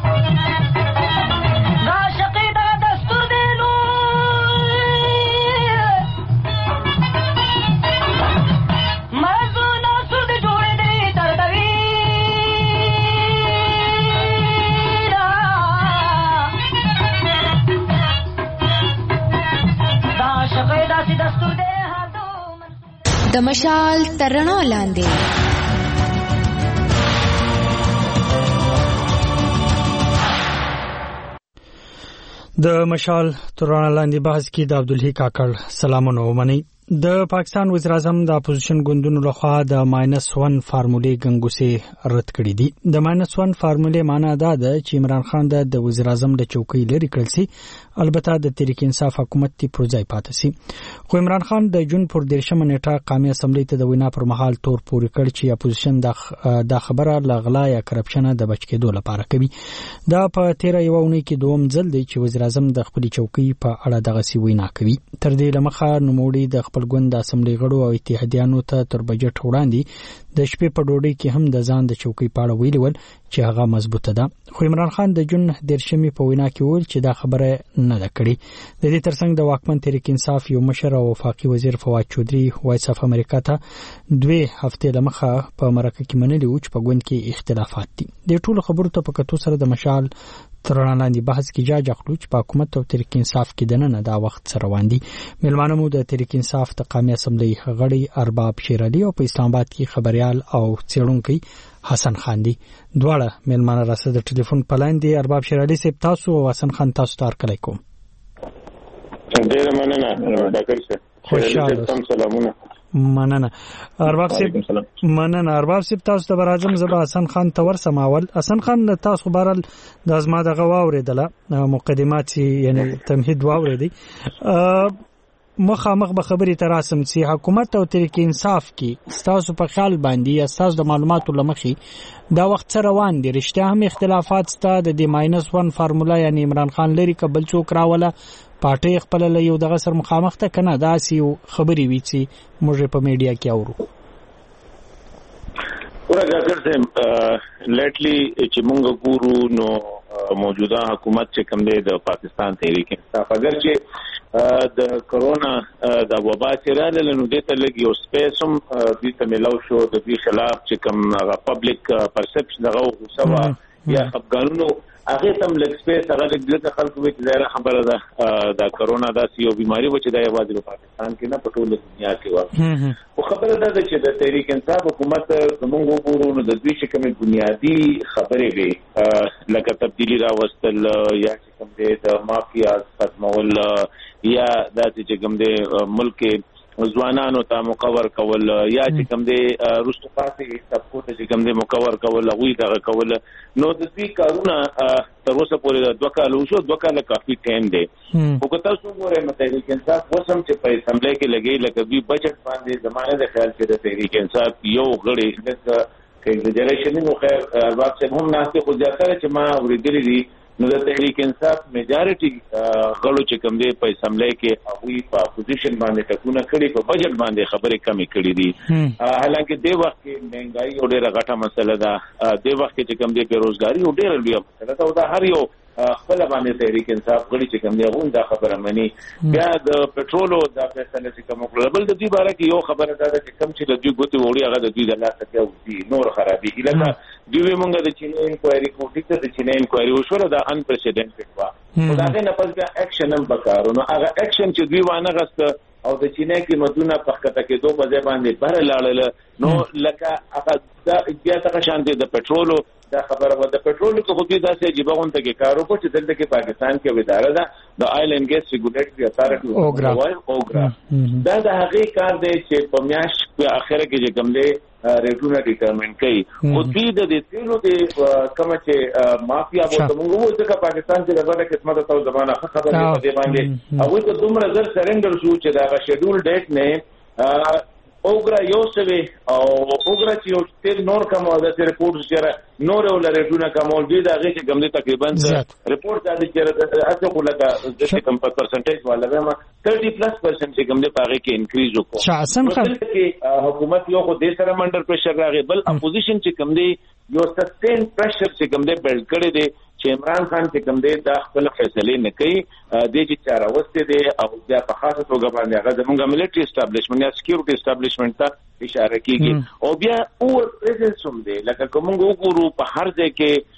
د مشال ترڼا لاندې د مشال ترڼا لاندې بحث کې د عبدالحی کاکړ سلامونه ومني. د پاکستان وزیر اعظم د اپوزیشن ګوندونو لخوا د ماینس ون فارمولې ګنګوسې رد کړې دي. د ماینس ون فارمولې معنی دا ده چې عمران خان د وزیر اعظم د چوکۍ لري کړل سي، البته د تحریک انصاف حکومت تی پروژای پاتې سي. خو عمران خان د جون پر دیرشم نیټه قومي اسمبلی ته د وینا پر مهال تور پوري کړ چې اپوزیشن د خبره لغلا یا کرپشن د بچ کېدو لپاره کوي. دا په تیره یو اونۍ کې دوم ځل دی چې وزیر اعظم د خپل چوکۍ په اړه دغه سی وینا کوي. تر دې لمخه نوموړي د خپل ګوند د اسمبلی غړو او اتحادیانو ته تر بجټ وړاندې د شپې په ډوډۍ کې هم د ځان د چوکۍ په اړه ویلي ول چې هغه مضبوطه ده. خو عمران خان د جون دیرشمې په وینا کې ویل چې دا خبره نه ده کړې. د دې ترڅنګ د واکمن تحریک انصاف یو مشر او وفاقي وزیر فواد چودري وایس اف امریکا ته دوه هفته لمخه په مرکه کې منلي و چې په ګوند کې اختلافات دي. د ټولو خبرو ته په کتو سره د مشال ترڼا لاندې بحث کې جاج اخلو چې په حکومت او تحریک انصاف کې دننه دا وخت سره روان دي. ملمانه مو د تحریک انصاف د قومي اسمبلی غړي ارباب شیر علي او په اسلام آباد کې خبريال او څېړونکي حسن خان دي. دواړه ملمانه راسه د ټلیفون په لاین دي. ارباب شیر علي صاحب تاسو او حسن خان تاسو ته هرکلی کوم. ډېر مننه ډاکټر صاحب. خوشاله سلامونه. مننه ارباب صاحب. مننه ارباب صاحب تاسو ته برازم زبا حسن خان تور سماول. حسن خان تاسو برال د ازما دغه واوریدله مقدمات یعنی تمهید واوریدي مخامخ به خبرې تراسم سي حکومت او تحریک انصاف کې تاسو په خیال باندې یا تاسو د معلوماتو لمخي دا وخت سره روان دي رښتیا هم اختلافات ستاسو د دی ماینس ون فارمولا یعنی عمران خان لري کبل څوک راوله پارټي خپل له یو دغه سر مخامخ ته کنه دا سی خبري وی چې موږ په میډیا کې اورو. ورته ځکه لیټلی چې موږ ګورو نو موجوده حکومت چې کوم دی د پاکستان تحریک انصاف اگر چې د کرونا د وبا چې راغله نو د ته لګي او سپیس هم د ته ملو شو د دې خلاف چې کوم هغه پبلک پرسپشن دغه غوسه یا افغانونو هغه تم لږ سپیس هغه د خلکو په ځای خبره ده د کرونا د یو بیماری و چې د یوازې په پاکستان کې نه په ټول دنیا کې و. خو خبره ده چې د تحریک انصاف حکومت زموږ وګورو نو د دوی چې کومې بنیادی خبرې وي لکه تبدیلی راوستل یا چې کوم د مافیا ختمول یا د چې کوم د ملک ځوانانو ته مقور کول یا چې کوم دی رستو پاتې طبقو ته چې کوم دی مقور کول هغوی دغه کول نو د دې کارونه تر اوسه پورې دوه کاله وشو دوه کاله کافي ټایم دی. خو که تاسو وګورئ نو تحریک انصاف اوس هم چې په اسمبلی کې لګي لکه دوی بجټ باندې زمانه د خیال چې د تحریک انصاف یو غړی دغه کنسیډریشن نو خیر ارباب صاحب هم ناسته خو زیاتره چې ما اورېدلي دي نو د تحریک انصاف میجارټي غړو چې کوم دی په اسمبلی کې هغوی په اپوزیشن باندې ټکونه کړي په بجټ باندې خبرې کمې کړي دي. حالانکه دې وخت کې مهنګایي او ډېره غټه مسله ده. دې وخت کې چې کوم دی بېروزګاري او ډېره لویه مسله ده او دا هر یو خپل باندې تحریک انصاف غړي چې کوم دی غون دا خبره مني بیا د پټرولو دا فیصله چې کوم کړل بل د دې باره کې یو خبره ده چې کوم چې د دوی ګوتې وړي هغه د دوی د لاس څخه وځي نور خرابي لکه دوی موږ د چین انکوایري کوټی ته د چین انکوایري وشوله دا ان پرسیډنټډ و خو دا نه پس بیا اکشن هم پکارو نو هغه اکشن چې دوی وانه غسته او د چینه قیمتونه په خطه کې دوه بځای باندې بر لاړل نو لکه هغه دا بیا څنګه شانتي د پټرولو دا خبره و د پټرولو په خو دې داسې عجیبه غونډه کې کارو کو چې دلته کې پاکستان کې اداره ده د آیل اینڈ ګیس ریګولیټري اتھارټي او اوګرا دا د هغه کار دی چې په میاش په اخره کې چې کوم دی ریټونه ډیټرمن کوي خو دې د دې تیلو د کوم چې مافیا وو ته موږ وو چې پاکستان کې دغه قسمه ته زمانہ خبره په دې باندې او ته دومره زر سرندر شو چې دا شیډول ډیټ نه اوګرا یو سوي او اوګرا چې یو تل نور کوم د ریپورت سره نور ولرټونه کوم دي دا غي چې کوم دي تقریبا ریپورت دا چې اته خو لکه د کوم په پرسنټیج والا ما thirty plus percent چې کوم دي پاره کې انکریز وکړو شاسن خلک حکومت یو خو د سره منډر پريشر راغی بل اپوزیشن چې کوم دي یو سسټین پريشر چې کوم دي بلډ کړي دي چې عمران خان چې کوم دی دا خپل فیصله نه کوي د دې چاره وسته دی او بیا په خاصه توګه باندې هغه زموږ ملټری اسټابلیشمنت یا سکیورټي اسټابلیشمنت ته اشاره کیږي او بیا اور پریزنس هم دی لکه کوم وګورو په هر ځای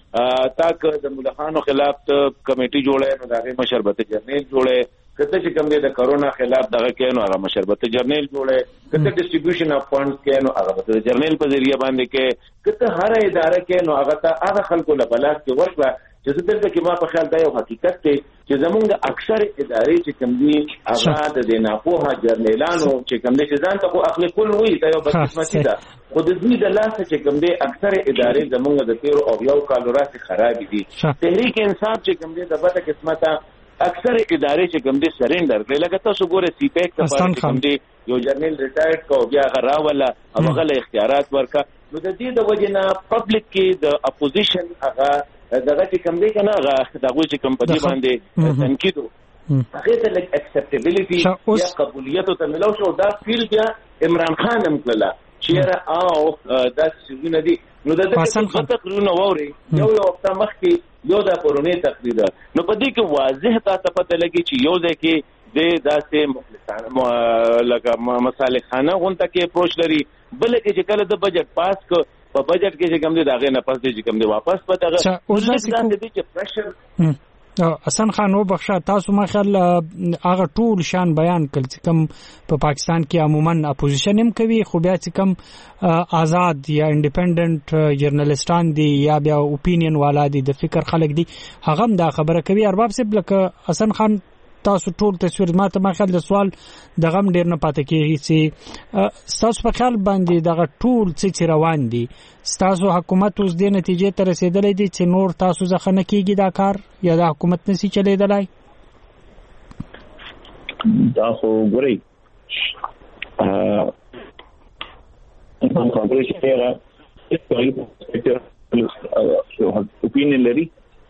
کې تاک د ملخانو خلاف کمیټي جوړه نو دغه مشربت جرنیل جوړه کته چې کوم دی د کرونا خلاف دغه کینو هغه مشربت جرنیل جوړه کته ډیسټریبیوشن اف فندز کینو هغه د جرنیل په ذریعہ باندې کې کته هر اداره کینو هغه ته هغه خلکو له بلاغ کې ورکړه چې دلته کې ما په خیال دا یو حقیقت دی چې زمونږ اکثر ادارې چې کوم دي هغه د ناپوهه جرنیلانو چې کوم دي چې ځان ته خو اخلي کول وي دا یو بدقسمتي ده خو د دوی د لاسه چې کوم دي اکثر ادارې زمونږ د تیر او یو کال راځي خراب دي تحریک انصاف چې کوم دي د بده قسمته اکثر ادارې چې کوم دي سرندر کړي لکه تاسو ګوره سی پیک ته پاره کوم دي یو جرنیل ریټایرډ کو بیا غراوله هغه له اختیارات ورکا نو د دې د وجنه پبلک کې د اپوزیشن هغه دغه چې کوم دی کنه هغه دغه چې کوم پدی باندې تنقیدو هغه ته لک اکسپټیبিলিټي یا قبولیت ته ملو شو دا فیل بیا عمران خان هم کړل چې او دا څنګه دي نو د دې تقریرونه ووري یو یو وخت مخکې یو د پرونی تقریر نو پدې کې واضح تا پته لګي چې یو ځکه د داسې مخلصانه لکه مصالح خانه غونټه کې اپروچ لري بلکې چې کله د بجټ پاس کو په بجټ کې چې کوم دي داغه نه پس دي چې کوم دي واپس پته غا اوس ځکه د دې چې پريشر حسن خان و بخښه تاسو ما خیال هغه ټول شان بیان کړ چې کوم په پاکستان کې عموما اپوزیشن هم کوي خو بیا چې کوم آزاد یا انډیپندنت جرنالستان دي یا بیا اوپینین والا دي د فکر خلک دي هغه هم دا خبره کوي ارباب صاحب لکه حسن خان تاسو ټول تصویر ماته ما خیال د سوال د غم ډیر نه پاتې کیږي چې تاسو په خیال باندې دغه ټول څه روان دي تاسو حکومت اوس د نتیجې ته رسیدلې دي چې نور تاسو ځخه نه کیږي دا کار یا د حکومت نسی چلیدلای دا خو ګورئ ا ان خبرې شته را اوپینین لري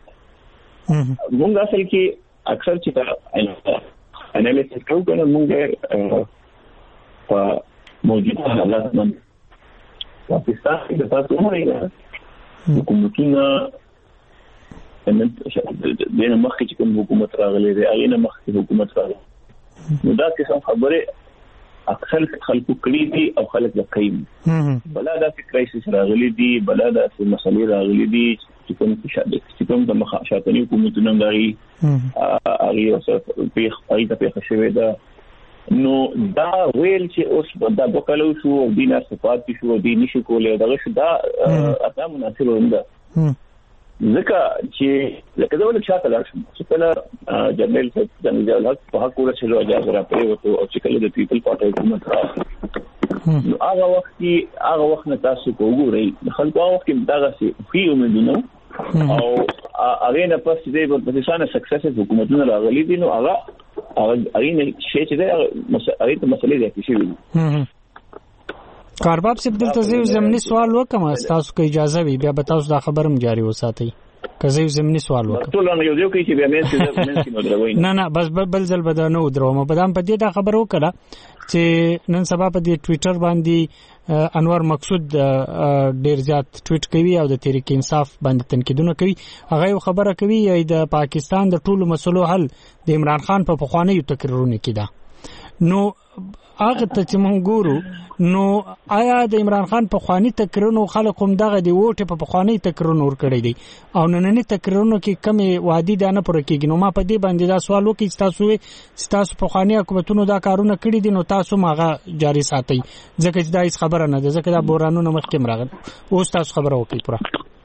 موږ اصل کې اکثر چې دا انالیسس کوو کنه موږ په موجوده حالات باندې پاکستان کې د تاسو نه حکومتونه ان د مخکې چې کوم حکومت راغلی دی هغه نه مخکې حکومت راغلی نو دا څه خبره اکثر خلکو کړی دي او خلک د قیم بلا دا کرایسس راغلی دي بلا دا مسلې راغلي دي چې کوم چې کوم د مخاطبینو حکومتونو غاري هغه اوسه په خپل ته په شوي دا نو دا ویل چې اوس دا بکلو شو او دینه صفات شو او دیني شو کولای دا شو دا اته مناسب ونده ځکه چې لکه دا ول چاته لاړ شم چې کله جنرال صاحب د نجال حق په حق ولا شلو اجازه را پرې وته او چې کله د پیپل پارټي حکومت را نو هغه وخت هغه وخت نه تاسو وګورئ خلکو هغه وخت دغه سي خو ومنو او هغه نه پس دې په پاکستان سکسس حکومتونه راغلي دي نو هغه هغه نه شي چې دا هغه ته مسلې دي چې کارباب صاحب دلته زیو زمینی سوال وکم تاسو کو اجازه وي بیا به تاسو دا خبرم جاری وساتئ که زیو زمینی سوال وکم ټول نه یو یو کې چې بیا مې څه نو دروي نه نه بس بل ځل به نه ودروم په دام په دې دا خبر وکړه چې نن سبا په دې ټوئیټر باندې انور مقصود ډیر زیات ټویټ کوي او د تحریک انصاف باندې تنقیدونه کوي. هغه خبره کوي د پاکستان د ټولو مسلو حل د عمران خان په پخوانیو تقریرونو کې ده. نو هغه ته چې موږ ګورو نو آیا د عمران خان په خواني تقریرونو خلک هم دغه دی ووټ په خواني تقریرونو ور کړی دی او نننی تقریرونو کې کمی وادي ده نه پوره کېږي. نو ما په دې باندې دا سوال وکړ چې تاسو تاسو په خواني حکومتونو دا کارونه کړی دي نو تاسو ماغه جاری ساتي ځکه چې دا هیڅ خبره نه ده ځکه دا بورانونه مخکې مرغل اوس تاسو خبره وکړئ پوره.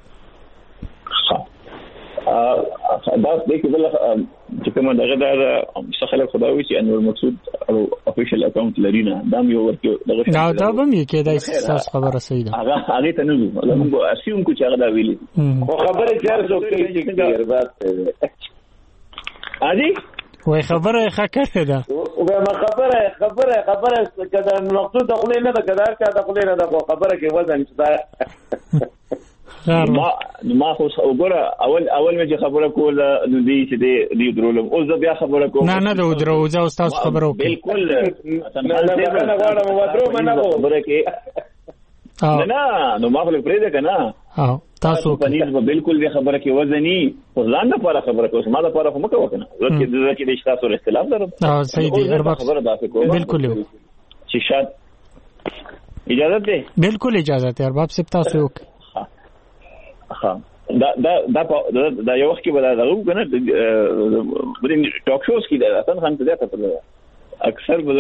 دا د کې بل چې کومه دغه د څخه خدای چې انور مقصود او افیشل اکاونټ لري نه دا یو ورته دغه دا دا به مې کې دا اساس خبره صحیح ده. هغه هغه ته نه زه موږ اسیوم کو چې هغه دا ویلي خو خبره چې څوک کوي چې ګرځات ادي وای خبره ښه کړه ده او ما خبره خبره خبره کده مقصود دغه نه ده کده کا دغه نه ده خبره کې وزن چې ما ما خو وګوره اول اول مې خبره کوله د دې چې دی درولم او زه بیا خبره کوم نه نه د درو زه استاد خبره کوم بالکل نه نه نه غواړم ودرو منه خبره کې نه نه نو ما خو پرې ده کنه ها تاسو په دې بالکل دې خبره کې وزني ځان نه پاره خبره کوم ما د پاره خو مکه وکنه زه کې د کې د اشتراک سره اختلاف درم ها صحیح دی ارباب خبره داسې کوم بالکل چې شاد اجازه ده بالکل اجازه ده ارباب سپ تاسو ها دا دا دا دا یو وخت کې به دا غو کنه د ټاک شوز کې دا حسن خان ته دا ته اکثر به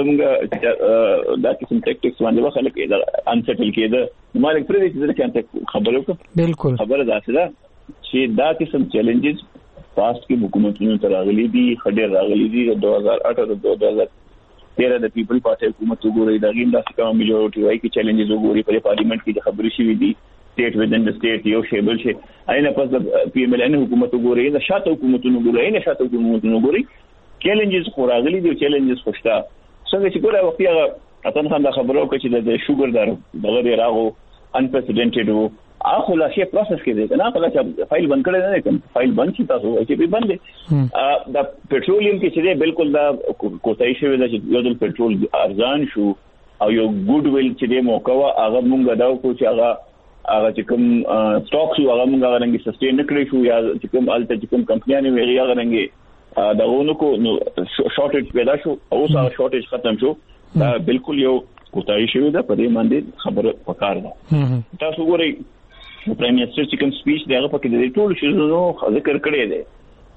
موږ دا کیسه ټیکټکس باندې خلک انسټل کېده مالک پرې چې ځکه خبرو کو بالکل خبره ده چې دا کیسه چیلنجز پاست کې حکومتونو تر راغلي دي خډیر راغلي دي د دوه هزار اته او دوه هزار تیرہ د پیپل پارټي حکومت وګوري دا غیم د اسکا میجورټي وایي کې چیلنجز وګوري په پارلیمنت کې خبرې شوې دي state within the state یو شی بل شي اینه پس د پی ایم ال ان حکومت وګوري نه شاته حکومتونو وګوري نه شاته حکومتونو وګوري چیلنجز خوراغلي دي چیلنجز خوشتا څنګه چې ګوره وختي هغه اتن خان دا خبرو کوي چې د شوګر دار دغه راغو انپرسیډنټډ وو اخو لا شی پروسس کې دی کنه خلاص فایل بند کړی نه کوم فایل بند شي تاسو چې به بند دا پټرولیم کې چې بالکل دا کوتای شوی دا چې یو د پټرول ارزان شو او یو ګډ ویل چې د موقع هغه مونږ دا کو چې هغه هغه چې کوم سټاکس هغه موږ هغه رنګي سسټین نکړی شو یا چې کوم الته چې کوم کمپنیانه ویغي هغه رنګي دا ونه کو نو شارټیج پیدا شو او اوس هغه شارټیج ختم شو دا بالکل یو کوتای شوی دا په دې باندې خبره وکړ دا تاسو ګورئ پرایم منسٹر چې کوم سپیچ دی هغه پکې د ټول شیزونو ذکر کړی دی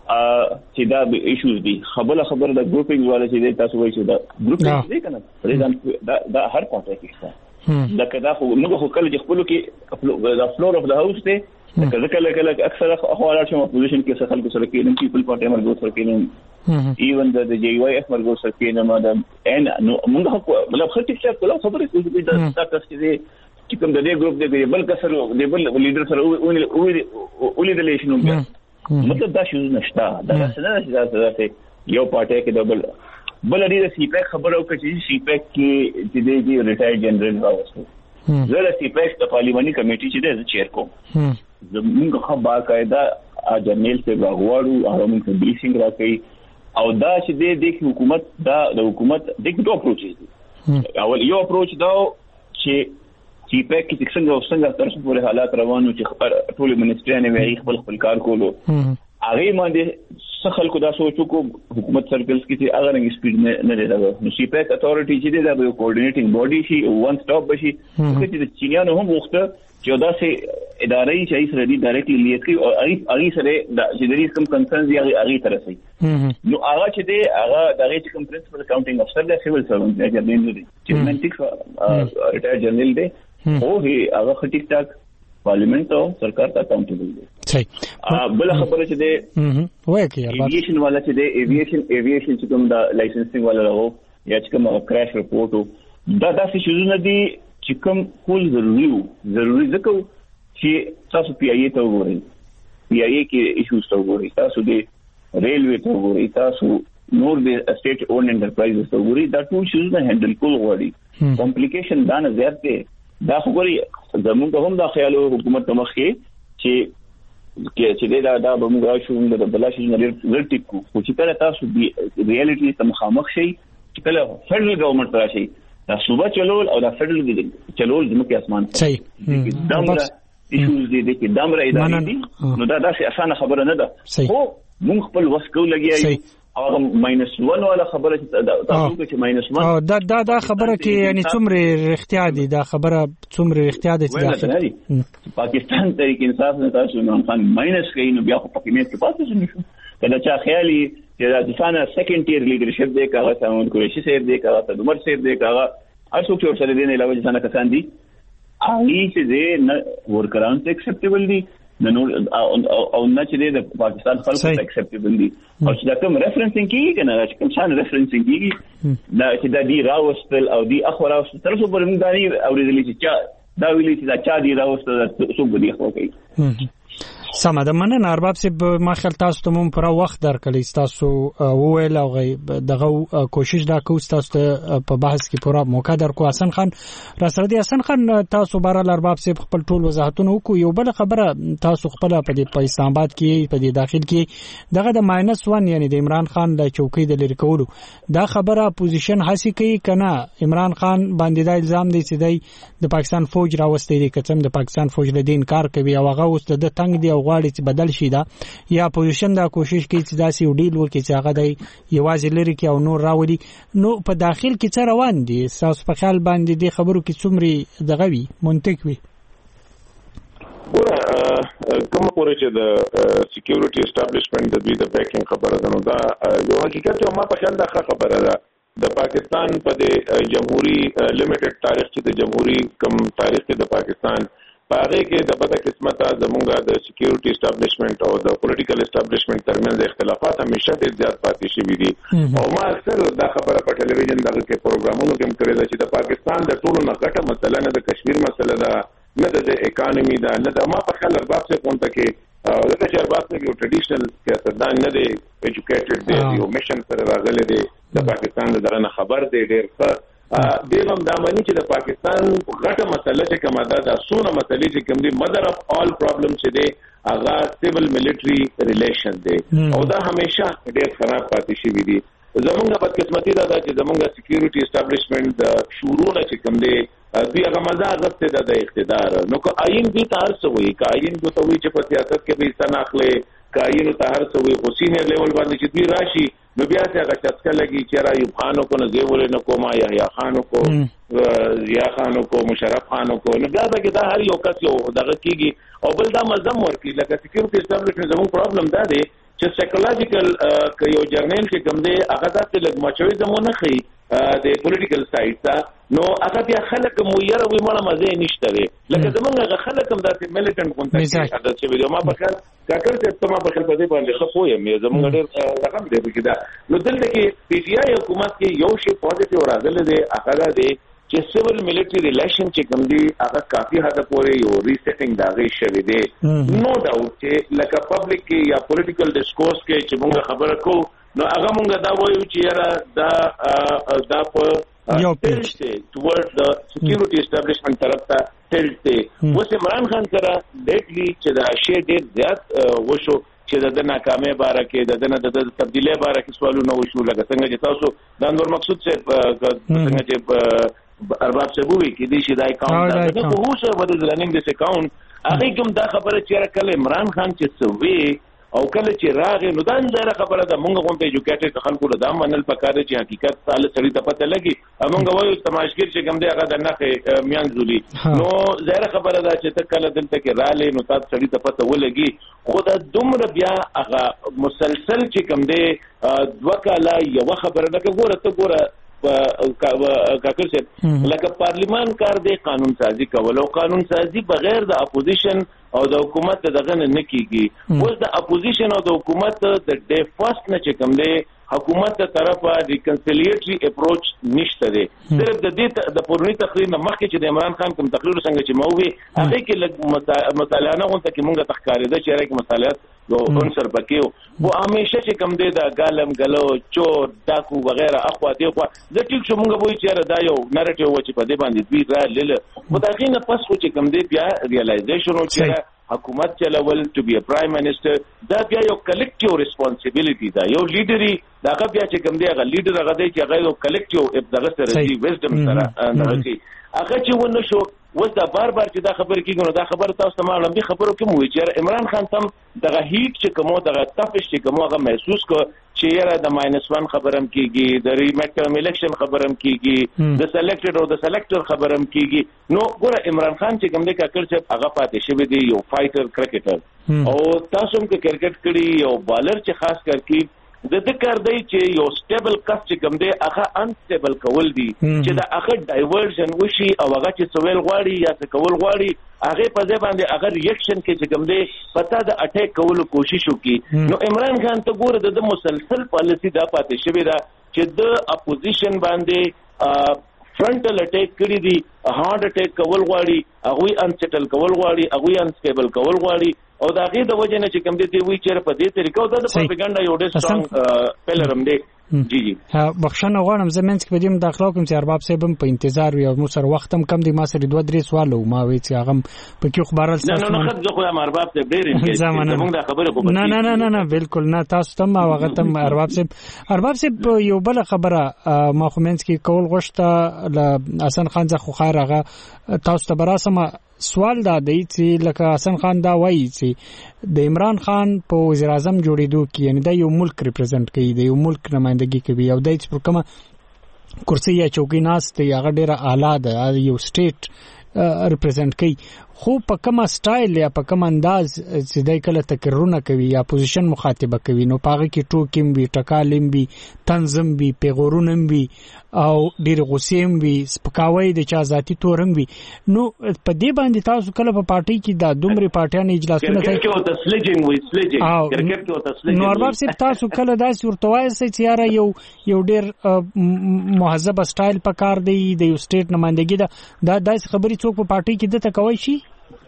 چې دا ایشوز دي خبره خبره د ګروپینګ والا چې تاسو وایي چې دا ګروپینګ دی کنه دا دا هر پاتې کیسه لکه دا خو موږ خو کله چې خپل کې د فلور اف د هاوس ته لکه کله کله اکثر اخوالات شمه پوزیشن کې څه خلکو سره کېنم پیپل پارټي مرګو سره کېنم ایون د جی وای اف مرګو سره کېنم دا ان موږ خو مطلب خطي چې کله خبرې کوي دا تاسو چې کوم د دې ګروپ دی بل کسر دی بل لیډر سره ولې د لیشنو مطلب دا شو نشته دا څه نه چې یو پارټي کې ډبل بل لري د سی پیک خبرو کوي چې سی پیک کې چې دی ریټایر جنرال راوستو زه د سی پیک د پارلیماني کمیټې چې د چیر کوم زموږ خو باقاعده جنرال ته راغواړو هغه موږ بریفینګ راکړي او دا چې د دې حکومت دا د حکومت د دوه اپروچ دي اول یو اپروچ دا چې سی پیک کې څنګه څنګه تر څو پورې حالات روانو چې ټول منسټریانه وی خپل خپل کار کولو هغه باندې څه خلکو دا سوچو کو حکومت سرکلز کې چې هغه رنګ سپیډ نه نه دی نو سی پیک اتھارټي چې دی دا یو کوارډینیټینګ باډي شي وان سټاپ بشي چې د چینیانو هم وخته چې دا سه ادارې چې سره دی ډایرکټلی لیډ کوي او هغه سره د جدري کم کنسرنز یې هغه طرف سي نو هغه چې دی هغه د هغه کوم پرنسپل اکاونټینګ افسر دی سیول سروانټ دی چې دی چیرمن ټیکس ریټایر جنرال دی او هغه خټیک تک پارلیمنت او سرکار ته اکاونټیبل دی صحیح بل خبره چې دی وای کی ایوییشن والا چې دی ایوییشن ایوییشن چې کوم دا لایسنسینګ والا راو یا چې کوم کراش رپورټ دا داسې شوزونه دي چې کوم کول ضروري ضروري ځکه چې تاسو پی آی ای ته وګورئ پی آی ای کې ایشوز ته وګورئ تاسو د ریلوی ته وګورئ تاسو نور د اسټیټ اون انټرپرایزز ته وګورئ دا ټول شوزونه هندل کول غواړي کمپلیکیشن دا نه زیات دی دا خو ګوري زموږ هم دا خیالو حکومت ته مخ کې چې چې دا دا به موږ شو د بلاشي نه ورټیک کو چې کله تاسو دی ریالټي ته مخامخ شي چې کله فدرل ګورنمنت راشي دا صوبه چلول او دا فدرل چلول زموږ اسمان صحیح دمره ایشوز دي چې دمره ادارې دي نو دا داسې اسانه خبره نه ده خو موږ خپل وسکو لګیایو او ماینس ون ولا خبره تاسو کې ماینس ون دا دا دا خبره کې یعنی څومره اختیار دي دا خبره څومره اختیار دي چې پاکستان تحریک انصاف نه تاسو نو خان ماینس کوي نو بیا خو پکې نه پاتې شو کله چې خیالي چې دا ځانه سیکنډ ټیر لیډرشپ دی کاغه ساون کوشش یې دی کاغه د عمر سیر دی کاغه ارڅو چې سره دی نه علاوه ځانه کسان دي هغه چې دې ورکران ته اکسپټیبل دي نو او نه چې د پاکستان خلکو ته اکسپټیبل دي او چې دا کوم ریفرنسینګ کیږي کنه چې کوم څان ریفرنسینګ کیږي دا چې دا دی راوستل او دی اخو راوستل تر څو پر موږ دانی اورېدلی چې دا ویلي چې دا چا دی راوستل څو بدی خو کوي سم ده مننه ارباب صاحب ما خیال تاسو ته مون پر وخت درکړی تاسو وویل او دغه کوشش دا کوو تاسو ته په بحث کې پورا موقع درکو حسن خان را سره دی حسن خان تاسو بهر ارباب صاحب خپل ټول وضاحتونه وکړو یو بل خبره تاسو خپل په دې اسلام آباد کې په دې داخل کې دغه د ماینس ون یعنی د عمران خان د چوکۍ د لری کولو دا خبره اپوزیشن هڅه کوي کنه عمران خان باندې دا الزام دی چې د پاکستان فوج راوستي دي کچم د پاکستان فوج له دین کار کوي او هغه اوس د تنگ دی غواړي چې بدل شي دا یا اپوزیشن دا کوشش کوي چې داسې یو ډیل وکړي چې هغه د یوازې لري کې او نور راولي نو په داخل کې څه روان دي تاسو په خیال باندې د خبرو کې څومره دغه وي منطق وي کوم پورې چې د سکیورټي اسټابلیشمنت د دوی د بیکینګ خبره ده نو دا یو حقیقت یو ما په خیال دا خبره ده د پاکستان په د جمهوریت لیمیټډ تاریخ چې د جمهوریت کم تاریخ کې د پاکستان پاره کې د بده قسمته زمونږه د سکیورټي اسټابلیشمنت او د پولیټیکل اسټابلیشمنت ترمنځ اختلافات همیشه ډېر زیات پاتې شوي دي او ما اکثر دا خبره په ټلویزیون دغه کې پروګرامونو کې هم کړې ده چې د پاکستان د ټولو نه غټه مسله نه د کشمیر مسله ده نه د اکانومي ده نه د ما په خیال ارباب څخه کوم ته کې دغه چې ارباب څخه یو ټریډیشنل سیاستدان نه دی ایجوکیټډ دی یو میشن سره راغلی دی د پاکستان دغه نه خبر دی ډېر ښه دیوم دا مانی چې د پاکستان غټه مسله چې کومه ده د سونه مسلې چې کوم دي مدر اف آل پرابلم چې دی هغه سیول ملټری ریلیشن دی او دا همیشه ډېر خراب پاتې شوی دی زمونږ په قسمتي دا چې زمونږ سکیورټي اسټابلیشمنت د شورونه چې کوم دی دوی هغه مزه غوښته ده د اقتدار نو که آئین دې تار سوې که آئین کو ته وی چې په سیاست کې به ځان اخلي که آئین ته هر سوې خو سینیر لیول باندې چې دوی راشي نو بیا څنګه هغه چسکه لګي چې را ایوب خانو کو نه زیول نه کوما یا یا خانو کو یا خانو کو مشرف خانو کو نو بیا دا کې دا هر یو کس یو دغه کیږي او بل دا مزم ورکی لکه سکیورټي اسټابلیشمنت زموږ پرابلم دا دی چې سایکولوژیکل ک یو جرنل چې کوم دی هغه تاسو لږ مچوي زمونه خي د پولیټیکل سایډ ته نو هغه بیا خلک مو یره وي مړه مزه نشته دی لکه زمونږ هغه خلک هم داسې ملیټنټ کونټاکټ هغه چې ویډیو ما په کار کاکر چې ما په خپل په دې باندې خو یې زمونږ ډېر رقم دی بګدا نو دلته کې پی ټی آی حکومت کې یو شی پوزټیو راغلی دی هغه دی چې سیول ملټری ریلیشن چې کوم دی هغه کافي حد پورې یو ریسټینګ دا غي شوی دی نو ډاوټ چې لکه پبلک کې یا پولیټیکل ډیسکورس کې چې موږ خبره کوو نو هغه موږ دا وایو چې یاره دا دا په یو پیچ ته ټورډ د سکیورټي اسټابلیشمنت طرف ته ټلټ ته اوس عمران خان سره ډیټلی چې دا شی ډیر زیات وشو چې د ناکامۍ باره کې د دنه د تبدیلی باره کې سوالونه وشو لکه څنګه چې تاسو د نور مقصود څخه څنګه چې ارباب صاحب وی کې دي چې دا اکاونټ دا خو هوښه ود لرننګ دس اکاونټ هغه کوم دا خبره چې کله عمران خان چې سوي او کله چې راغی نو دا ځای خبره ده مونږ غونډه ایجوکیټډ خلکو له دام منل پکاره چې حقیقت تعالی سړی ته پته لګي مونږ وایو تماشګر چې کوم دی هغه د نخې میان زولي نو ځای خبره ده چې ته کله دلته کې رالې نو تاسو سړی ته پته ولګي خو دا دومره بیا هغه مسلسل چې کوم دی دوه کاله یو خبره ده ګوره ته ګوره کاکر صاحب لکه پارلیمان کار دی قانون سازی کول او قانون سازی بغیر د اپوزیشن او د حکومت دغه نه کیږي اوس د اپوزیشن او د حکومت د ډې فرست نه چې کوم دی حکومت ته طرفه ریکنسیلیټری اپروچ نشته دی صرف د دې د پورنی تقریر نه مخکې چې د عمران خان کوم تقریر څنګه چې مووي هغه کې لږ مطالعه غونډه کې مونږه تخکارېده چې راکې مصالحات یو عنصر پکې وو همیشه چې کوم دی د ګالم غلو چور ډاکو وغیرہ اخوا دی خو د ټیک شو مونږ وایو چې دا یو نریټیو و چې په دې باندې دوی را لیل خو دا غینه پس خو چې کوم دی بیا ریالایزیشن او چې حکومت چلول ټو بی ا پرایم منسٹر دا بیا یو کلیکټیو ریسپانسیبিলিټي دا یو لیډري دا بیا چې کوم دی هغه لیډر هغه دی چې هغه یو کلیکټیو دغه سره دی وزډم سره هغه کی هغه چې ونه شو وځ دا بار بار چې دا خبر کیږي نو دا خبر تاسو ته معلوم دي خبرو کې مو چې عمران خان تم دغه هیټ چې کومو دغه تفش چې کومو هغه محسوس کو چې یاره د ماینس ون خبرم کیږي د ریمیټرم الیکشن خبرم کیږي د سلیکټډ او د سلیکټر خبرم کیږي نو ګوره عمران خان چې کوم دی کاکړ چې هغه پاتې شوی دی یو فایټر کرکټر او تاسو هم کې کرکټ کړي یو بالر چې خاص کر کې د د کار دی چې یو سټیبل کس چې کوم دی هغه انسټیبل کول دي چې دا هغه ډایورژن وشي او هغه چې سویل غواړي یا څه کول غواړي هغه په ځای باندې هغه ریاکشن کې چې کوم دی پتا د اٹیک کولو کوشش وکړي نو عمران خان ته ګوره د مسلسل پالیسی دا پاتې شوی دا چې د اپوزیشن باندې فرنټل اٹیک کړی دي هارد اٹیک کول غواړي هغه انسټیبل کول غواړي هغه انسټیبل کول غواړي او دا غي د وجه نه چې کوم دي دی وی چیرې په دې طریقو د پروپاګاندا یو ډېر سترونګ پلرم دی جی جی بخښنه غواړم زمونږ کې بدیم داخلو کوم چې ارباب صاحب په انتظار وي او مو سره وخت هم کم دی ما سره دوه درې سوال ما وی چې هغه په کې خبرال سره نه نه خد خو ارباب صاحب ډېر زمونږ د خبره خو نه نه نه نه بالکل نه تاسو ته ما وخت هم ارباب صاحب ارباب صاحب یو بل خبره ما خو منځ کې کول غوښته ل حسن خان ځخو خیر هغه تاسو ته براسمه سوال دا دی چې لکه حسن خان دا وایي چې د عمران خان په وزیر اعظم جوړېدو کې یعنی دا یو ملک ریپرزینټ کوي د یو ملک نمائندګي کوي او د هیڅ پر کومه کرسي یا چوکۍ ناست دی هغه ډېره اعلی ده یو سټیټ ریپرزینټ کوي خو په کومه سټایل یا په کوم انداز چې دای کله تکررونه کوي یا پوزیشن مخاطبه کوي نو پاغه کې ټوکیم وی ټکالم وی تنظیم وی پیغورونم وی او ډیر غوسیم وی سپکاوي د چا ذاتی تورم وی نو په دې باندې تاسو کله په پارټي کې د دومره پارټیان اجلاسونه کوي کې او تسلیجینګ وی سلیجینګ کرکټ کې او تسلیجینګ نو ارباب صاحب تاسو کله داسې ورته وایي چې یاره یو یو ډیر مهذب سټایل پکار دی د یو سټیټ نمائندګي دا داسې خبري څوک په پارټي کې د تکوي شي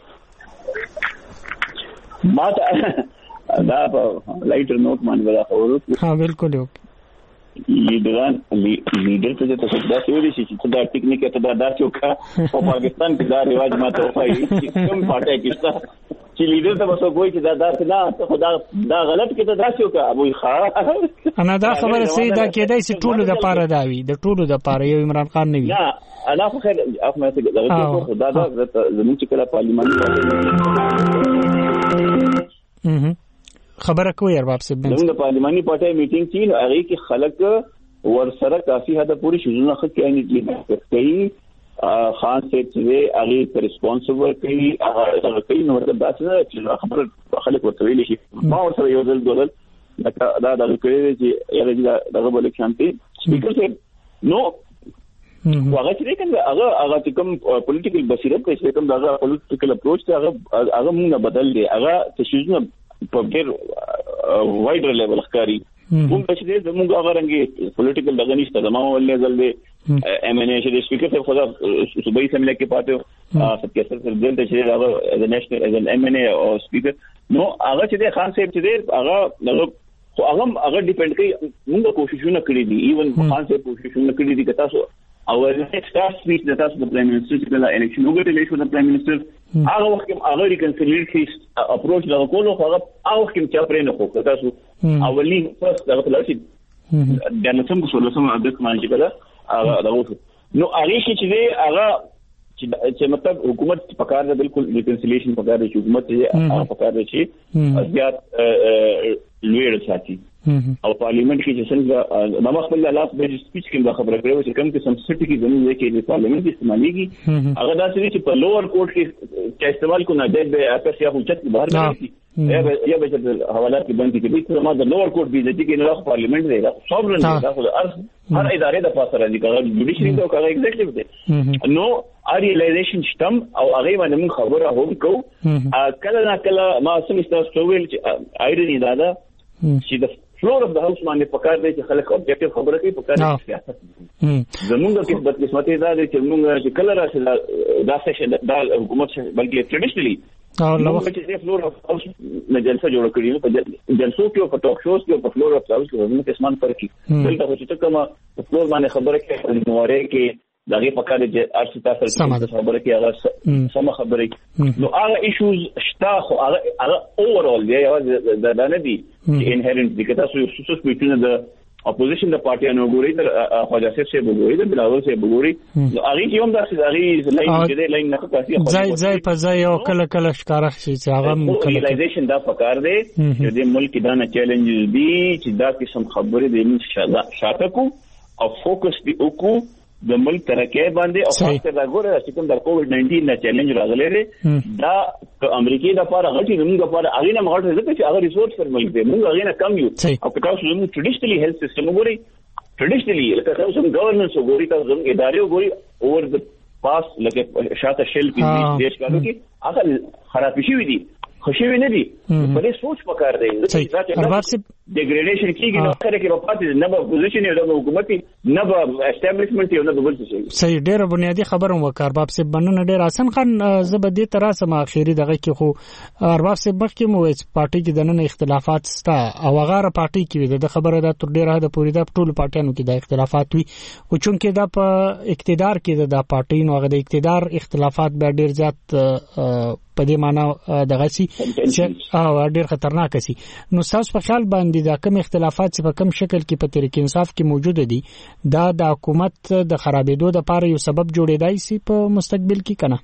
ما ته دا په لایټر نوٹ باندې دا خبرو ها بالکل یو لیډران لیډر ته ته څه داسې ویل شي چې دا ټیکنیک ته دا داسې وکړه په پاکستان کې دا رواج ماته وایي چې کوم پټه کېستا چې لیډر ته وسو کوی چې دا داسې نه ته خدا دا غلط کې ته داسې وکړه ابو خا انا دا خبره سي دا کېدای شي ټولو د پاره دا وي د ټولو د پاره یو عمران خان نه وي نه انا خو خیر اخمه ته دا خدا دا زموږ چې کله پارلیمان خبره کوي ارباب صاحب د پارلیماني پټه میټینګ چې نو هغه کې خلک ورسره کافي حد پوری شونه خو کې نه کوي خان صاحب چې هغه پر ریسپانسیبل کوي هغه کوي نو مطلب دا چې خبره خلک ورته ویل شي ما ورسره یو ځل دوه دا دا د کوي چې یاره دغه بل شانتي سپیکر صاحب نو هغه چې کوم هغه هغه کوم پولیټیکل بصیرت چې کوم دغه پولیټیکل اپروچ ته هغه هغه موږ بدل دی هغه تشویزونه په ډېر وایډر لیول ښکاری موږ چې زموږ هغه رنګي پولیټیکل دغه نشته زموږ ولې ځل دی ایم ان ای چې سپیکر ته خدا صوبایي سملې کې پاتې ستاسو سره دلته چې هغه از نېشنل از ان ایم ان ای او سپیکر نو هغه چې خان صاحب چې هغه خو هغه هغه ډیپند کوي موږ کوششونه کړې دي ایون خان صاحب کوششونه کړې دي که تاسو او next last speech that was the prime minister چې د election وګټلې شو د prime minister هغه وخت کې هغه reconciliatory approach دا کولو هغه هغه وخت کې چې پرې نه خو تاسو اولی فرست دا په لاسي د نسم کو سولسم د کمان چې کله هغه دا نو هغه چې هغه چې مطلب حکومت پکار ده بالکل reconciliation پکار ده حکومت یې پکار ده چې زیات لوی رساتي او پارلیمنت کې چې څنګه د مخبل لاس به سپیچ کې دا خبره کړو چې کوم قسم سټی کې زموږ کې د پارلیمنت استعماليږي هغه داسې چې په لوور کورټ کې چې استعمال کو نه د اپس یا حجت بهر راځي یا یا به چې حوالات کې باندې کې به ما د لوور کورټ به چې نه پارلیمنت دی دا سوورن دی دا خو هر هر ادارې د پاسه راځي کله جوډیشري ته کله ایگزیکټیو دی نو ریلایزیشن شتم او هغه باندې موږ خبره هم کو کله نه کله ما سم استاسو ویل چې ایرنی دا دا چې د فلور اف د هاوس باندې پکار دی چې خلک اوبجیکټیو خبره کوي پکار دی سیاست زمونږ کې بدقسمتي دا دی چې موږ چې کله راشي دا سیشن دا حکومت بلکې ټریډیشنلی نو چې فلور اف هاوس نه جلسه جوړ کړی نو په جلسو کې په ټاک شوز کې په فلور اف هاوس کې زموږ قسمان پر کې دلته چې کومه فلور باندې خبره کوي نو وره کې دغه په کار چې ارشتا سره خبره کې هغه سم خبره نو هغه ایشوز شته خو هغه هغه اوورال دی دا نه دي چې انهرنت دي که تاسو یو څه سپیټونه د اپوزیشن د پارټیانو ګوري تر خواجه صاحب سے وګوري د بلاول سے وګوري هغه کوم داسې هغه لاین کې دی لاین نه کوي ځای ځای په ځای او کله کله ښکارا شي چې هغه ریلایزیشن دا پکار دی چې د ملک دا نه چیلنجز دي چې دا قسم خبرې د موږ شاته کو او فوکس دی وکړو د ملک ترقی باندې او خاص کر راغوره چې کوم د کووډ ناینټین نه چیلنج راغلی دی دا امریکای د لپاره غټي زموږ لپاره هغه نه مغړ ځکه چې هغه ریسورس پر ملک دی موږ هغه نه کم یو او که تاسو زموږ ټریډیشنلی هیلث سیستم وګورئ ټریډیشنلی لکه تاسو زموږ ګورننس وګورئ تاسو زموږ ادارې وګورئ اوور د پاس لکه شاته شیل کې دیش کارو کې هغه خراب شي دي خوشوي نه دي په دې سوچ پکار دی چې ارباب سي ډیګریډیشن کیږي نو سره کې په پاتې نه به پوزیشن یو د حکومتي نه به اسټابلیشمنت یو نه به بل څه صحیح ډیره بنیادی خبره وکړ ارباب سي بننه ډیر حسن خان زبدي تراسه ما اخیری دغه کې خو ارباب سي مخ کې مو پارټي کې دنه اختلافات ستا او هغه پارټي کې د خبره د تر ډیره د پوری د ټول پارټیانو کې د اختلافات وي او چونکه دا په اقتدار کې د پارټي نو هغه د اقتدار اختلافات به ډیر زیات په دې معنی دغه سي او ډیر خطرناک سي نو تاسو په خیال باندې دا کوم اختلافات چې په کوم شکل کې په تحریک انصاف کې موجود دي دا د حکومت د خرابېدو د لپاره یو سبب جوړېدای سي په مستقبل کې کنه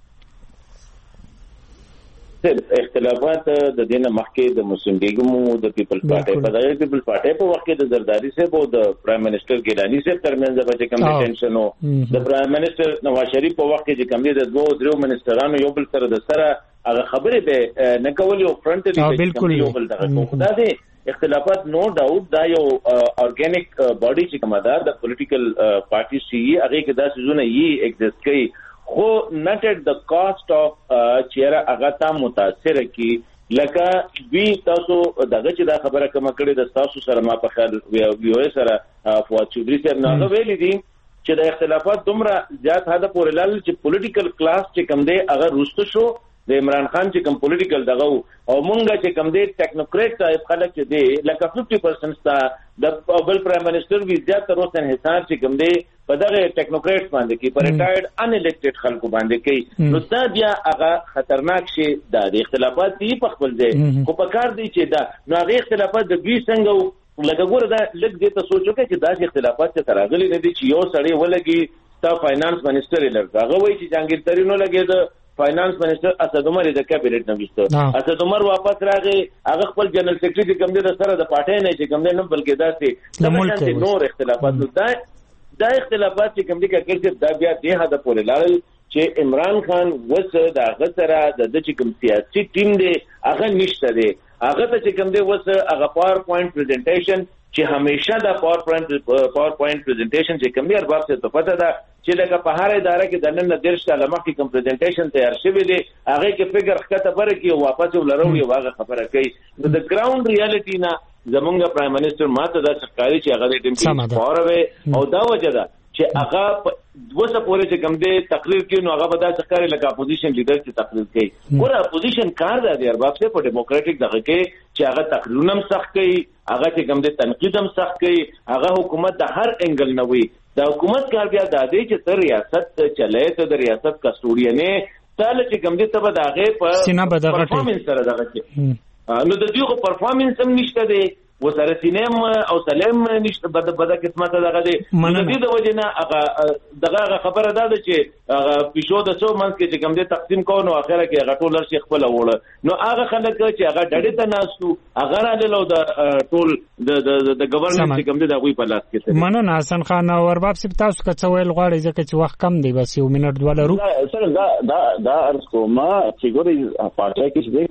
اختلافات د دینه مخکې د مسلم لیګمو د پیپل پارټي په دغه پیپل پارټي په وخت کې د زرداری صاحب او د پرایم منسٹر ګیلانی صاحب ترمنځ به کوم ټینشن او د پرایم منسٹر نواز شریف په وخت کې چې کوم دي د دوه درو منسټرانو یو بل سره د سره هغه خبرې به نه کولې او فرنټلی بالکل یو بل دغه خدا دې اختلافات نو ډاوټ دا یو اورګانیک باډي چې کومه ده د پولیټیکل پارټي سی هغه کې دا سيزونه یې ایگزیست کوي خو نټ ایٹ د کاست اف چیرې هغه ته متاثر کی لکه وی تاسو دغه چې دا خبره کوم کړي د تاسو سره ما په خیال ویو سره فواد چودري صاحب نه ویلي دي چې د اختلافات دومره زیات حد پورې لاله چې پولیټیکل کلاس چې کوم دی هغه روستو شو د عمران خان چې کوم پولیټیکل دغه او مونږ چې کوم دی ټیکنوکریټ ټایپ خلک چې دی لکه ففټي پرسنټ تا د بل پرایم منسٹر وی زیات تر اوسه انحصار چې کوم دی په دغه ټیکنوکریټ باندې کې پر ریټایرډ ان الیکټډ خلکو باندې کې نو دا بیا هغه خطرناک شي د اختلافات دی په خپل دی خو په کار دی چې دا نو هغه اختلافات د دوی څنګه لکه ګوره دا لږ دې ته سوچ وکړه چې دا اختلافات چې تراغلي نه دي چې یو سړی ولګي تا فاینانس منسٹر یې لږ هغه وایي چې جهانگیر ترین ولګي د فاینانس منسٹر اسد عمر د کابینټ نه وسته اسد عمر واپس راغی هغه خپل جنرال سیکریټری کوم د سره د پارټي نه چې کوم نه بلکې داسې د نور اختلافات دا دا اختلافات چې کوم دي کې دا بیا د هدا پورې لاړل چې عمران خان وسه د هغه سره د چې کوم سیاسي ټیم دی هغه نشته دی هغه ته چې کوم دی وسه هغه پاور پوینټ پریزنټیشن چې همیشه دا پاور پوینټ پاور پوینټ پریزنټیشن چې کوم دی ارباب څه ته پته ده چې لکه په هر اداره کې د نن درش کاله مخکې کوم پریزنټیشن تیار شوی دی هغه کې فګر ښکته بره کې او واپس ولرو یو هغه خبره کوي نو د ګراوند ریالټی نه زمونږ پرایم منسٹر ماته دا ښکاری چې هغه د ټیم کې پاور او دا وجه ده چې هغه دوسه پورې چې کوم دی تقریر کوي نو هغه به دا ښکاری لکه اپوزیشن لیډر چې تقریر کوي ګوره اپوزیشن کار دی ارباب سے په ډیموکراټک دغه کې چې هغه تقریرونه هم سخت کوي هغه چې کوم دی تنقید هم سخت کوي هغه حکومت د هر انګل نه وي د حکومت کار بیا دا دی چې تر ریاست چلے ته د ریاست کسټوډین تل چې کوم دی ته به داغه په پرفارمنس سره دغه کې نو د دې کو پرفارمنس هم نشته دی وسره سینم او سلام نشته بد بد قسمت دغه دی د دې د وجنه هغه دغه خبره ده چې هغه پښو د څو منځ کې چې کوم دی تقسیم کو نو اخره کې هغه ټول شیخ خپل وړه نو هغه خلک چې هغه ډډې ته ناسو هغه را له د ټول د د گورنمنت چې کوم دی د غوي په لاس کې مننه حسن خان او ارباب سپ تاسو که څه ویل غواړئ ځکه چې وخت کم دی بس یو منټ ولرو سره دا دا دا ارز کومه چې ګوري پارټي کې چې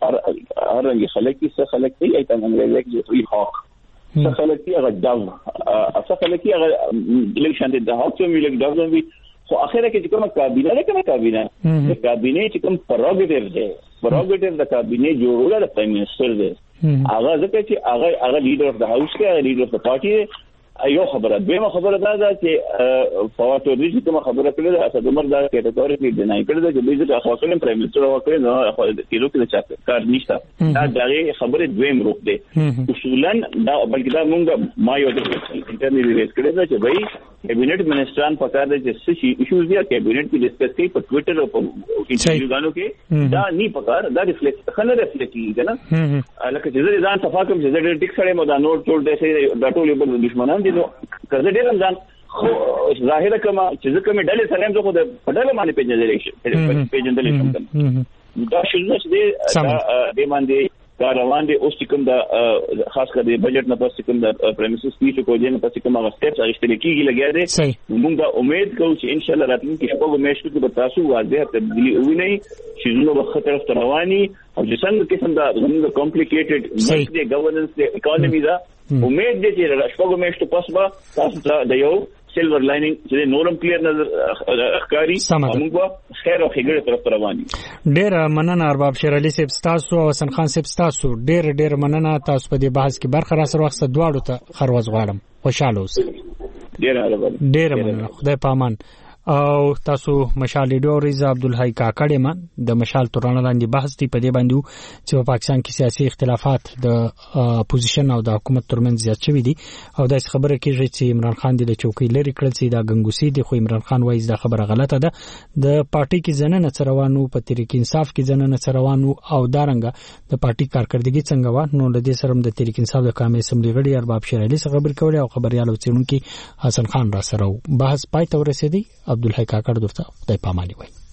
کنه هر رنګ خلک کې خلک دی ایت انګریزي کې وی حق څه خلک کې هغه داو څه خلک کې هغه الیکشن د حق څخه ویل داو وی خو اخره کې چې کومه کابینه نه کومه کابینه د کابینه چې کوم پروګریټیو دی پروګریټیو د کابینه جوړول د پرایم منسٹر دی هغه ځکه چې هغه هغه لیډر اف د هاوس کې هغه لیډر اف د پارټي یو خبره دویمه خبره دا ده چې فواد چودري چې کومه خبره کړې ده اسد عمر دا کېټګوري دی نه کړې ده چې دوی چې خپل خپل پرایم منسٹر وکړي نو خپل کیلو کې چې کار نشته دا دغه خبره دویم روپ دی اصولا دا بلکې دا مونږ ما یو د انټرنیټ ریس کړې ده چې وای کابینټ منسټران په کار دي چې شي ایشوز دي کابینټ کې ډیسکس کوي په ټوئیټر او په انټرویوګانو کې دا نه په کار دا ریفلیکټ خنه ریفلیکټ کیږي نه لکه چې ځان صفاکم چې ډېر ټیک سره مو دا نوٹ ټول دې دا ټول یو دشمنان دي نو کله ډېر ځان خو ظاهر کما چې کومه ډلې سره هم خو د پټاله باندې پیژندل شي پیژندل شي دا شنو چې د باندې کار روان دي اوس کوم دا خاص کر د بجټ نه پس کوم د پریمیسز سپیچ کو دي نه پس کوم هغه سټیپس اخیستل کیږي لګیا دي موږ دا امید کوو چې ان شاء الله راتلونکي شپږ میاشتو کې به تاسو واضح تبدیلی ووینئ چې زموږ وخت طرف ته رواني او چې څنګه قسم دا زموږ کمپلیکیټډ ملک دی ګورننس دی اکانومي دا امید دي چې شپږ میاشتو پس به تاسو ته د یو سیلور لایننګ چې نورم کلیر نظر اخکاری موږ خیر او خیګړه طرف رواني. ډیر مننه ارباب شیر علي صاحب تاسو او حسن خان صاحب تاسو ډیر ډیر مننه تاسو په دې بحث کې برخه را سره وخت دواړو ته خروز غواړم خوشاله اوسئ. ډیر مننه ډیر مننه خدای پامان. او تاسو مشال لیډر رضا عبدالحی کاکړ ما د مشال تورانه لاندې بحث دی په دې باندې چې په پاکستان کې سیاسي اختلافات د اپوزیشن او د حکومت ترمنځ زیات شوي دي او دا خبره کېږي چې عمران خان د چوکۍ لري کړل سي دا ګنګوسي دي خو عمران خان وایي دا خبره غلطه ده د پارټي کې ځننه څروانو په تحریک انصاف کې ځننه څروانو او دارنګه د پارټي کارکړدګي څنګه و نو د دې سره د تحریک انصاف د قومي اسمبلی غړي ارباب شیر علي څخه خبر کولې او خبريال او څېړونکو حسن خان را سره بحث پای ته ورسېدی. عبدالحی کاکړ درته خدای پاماني وای.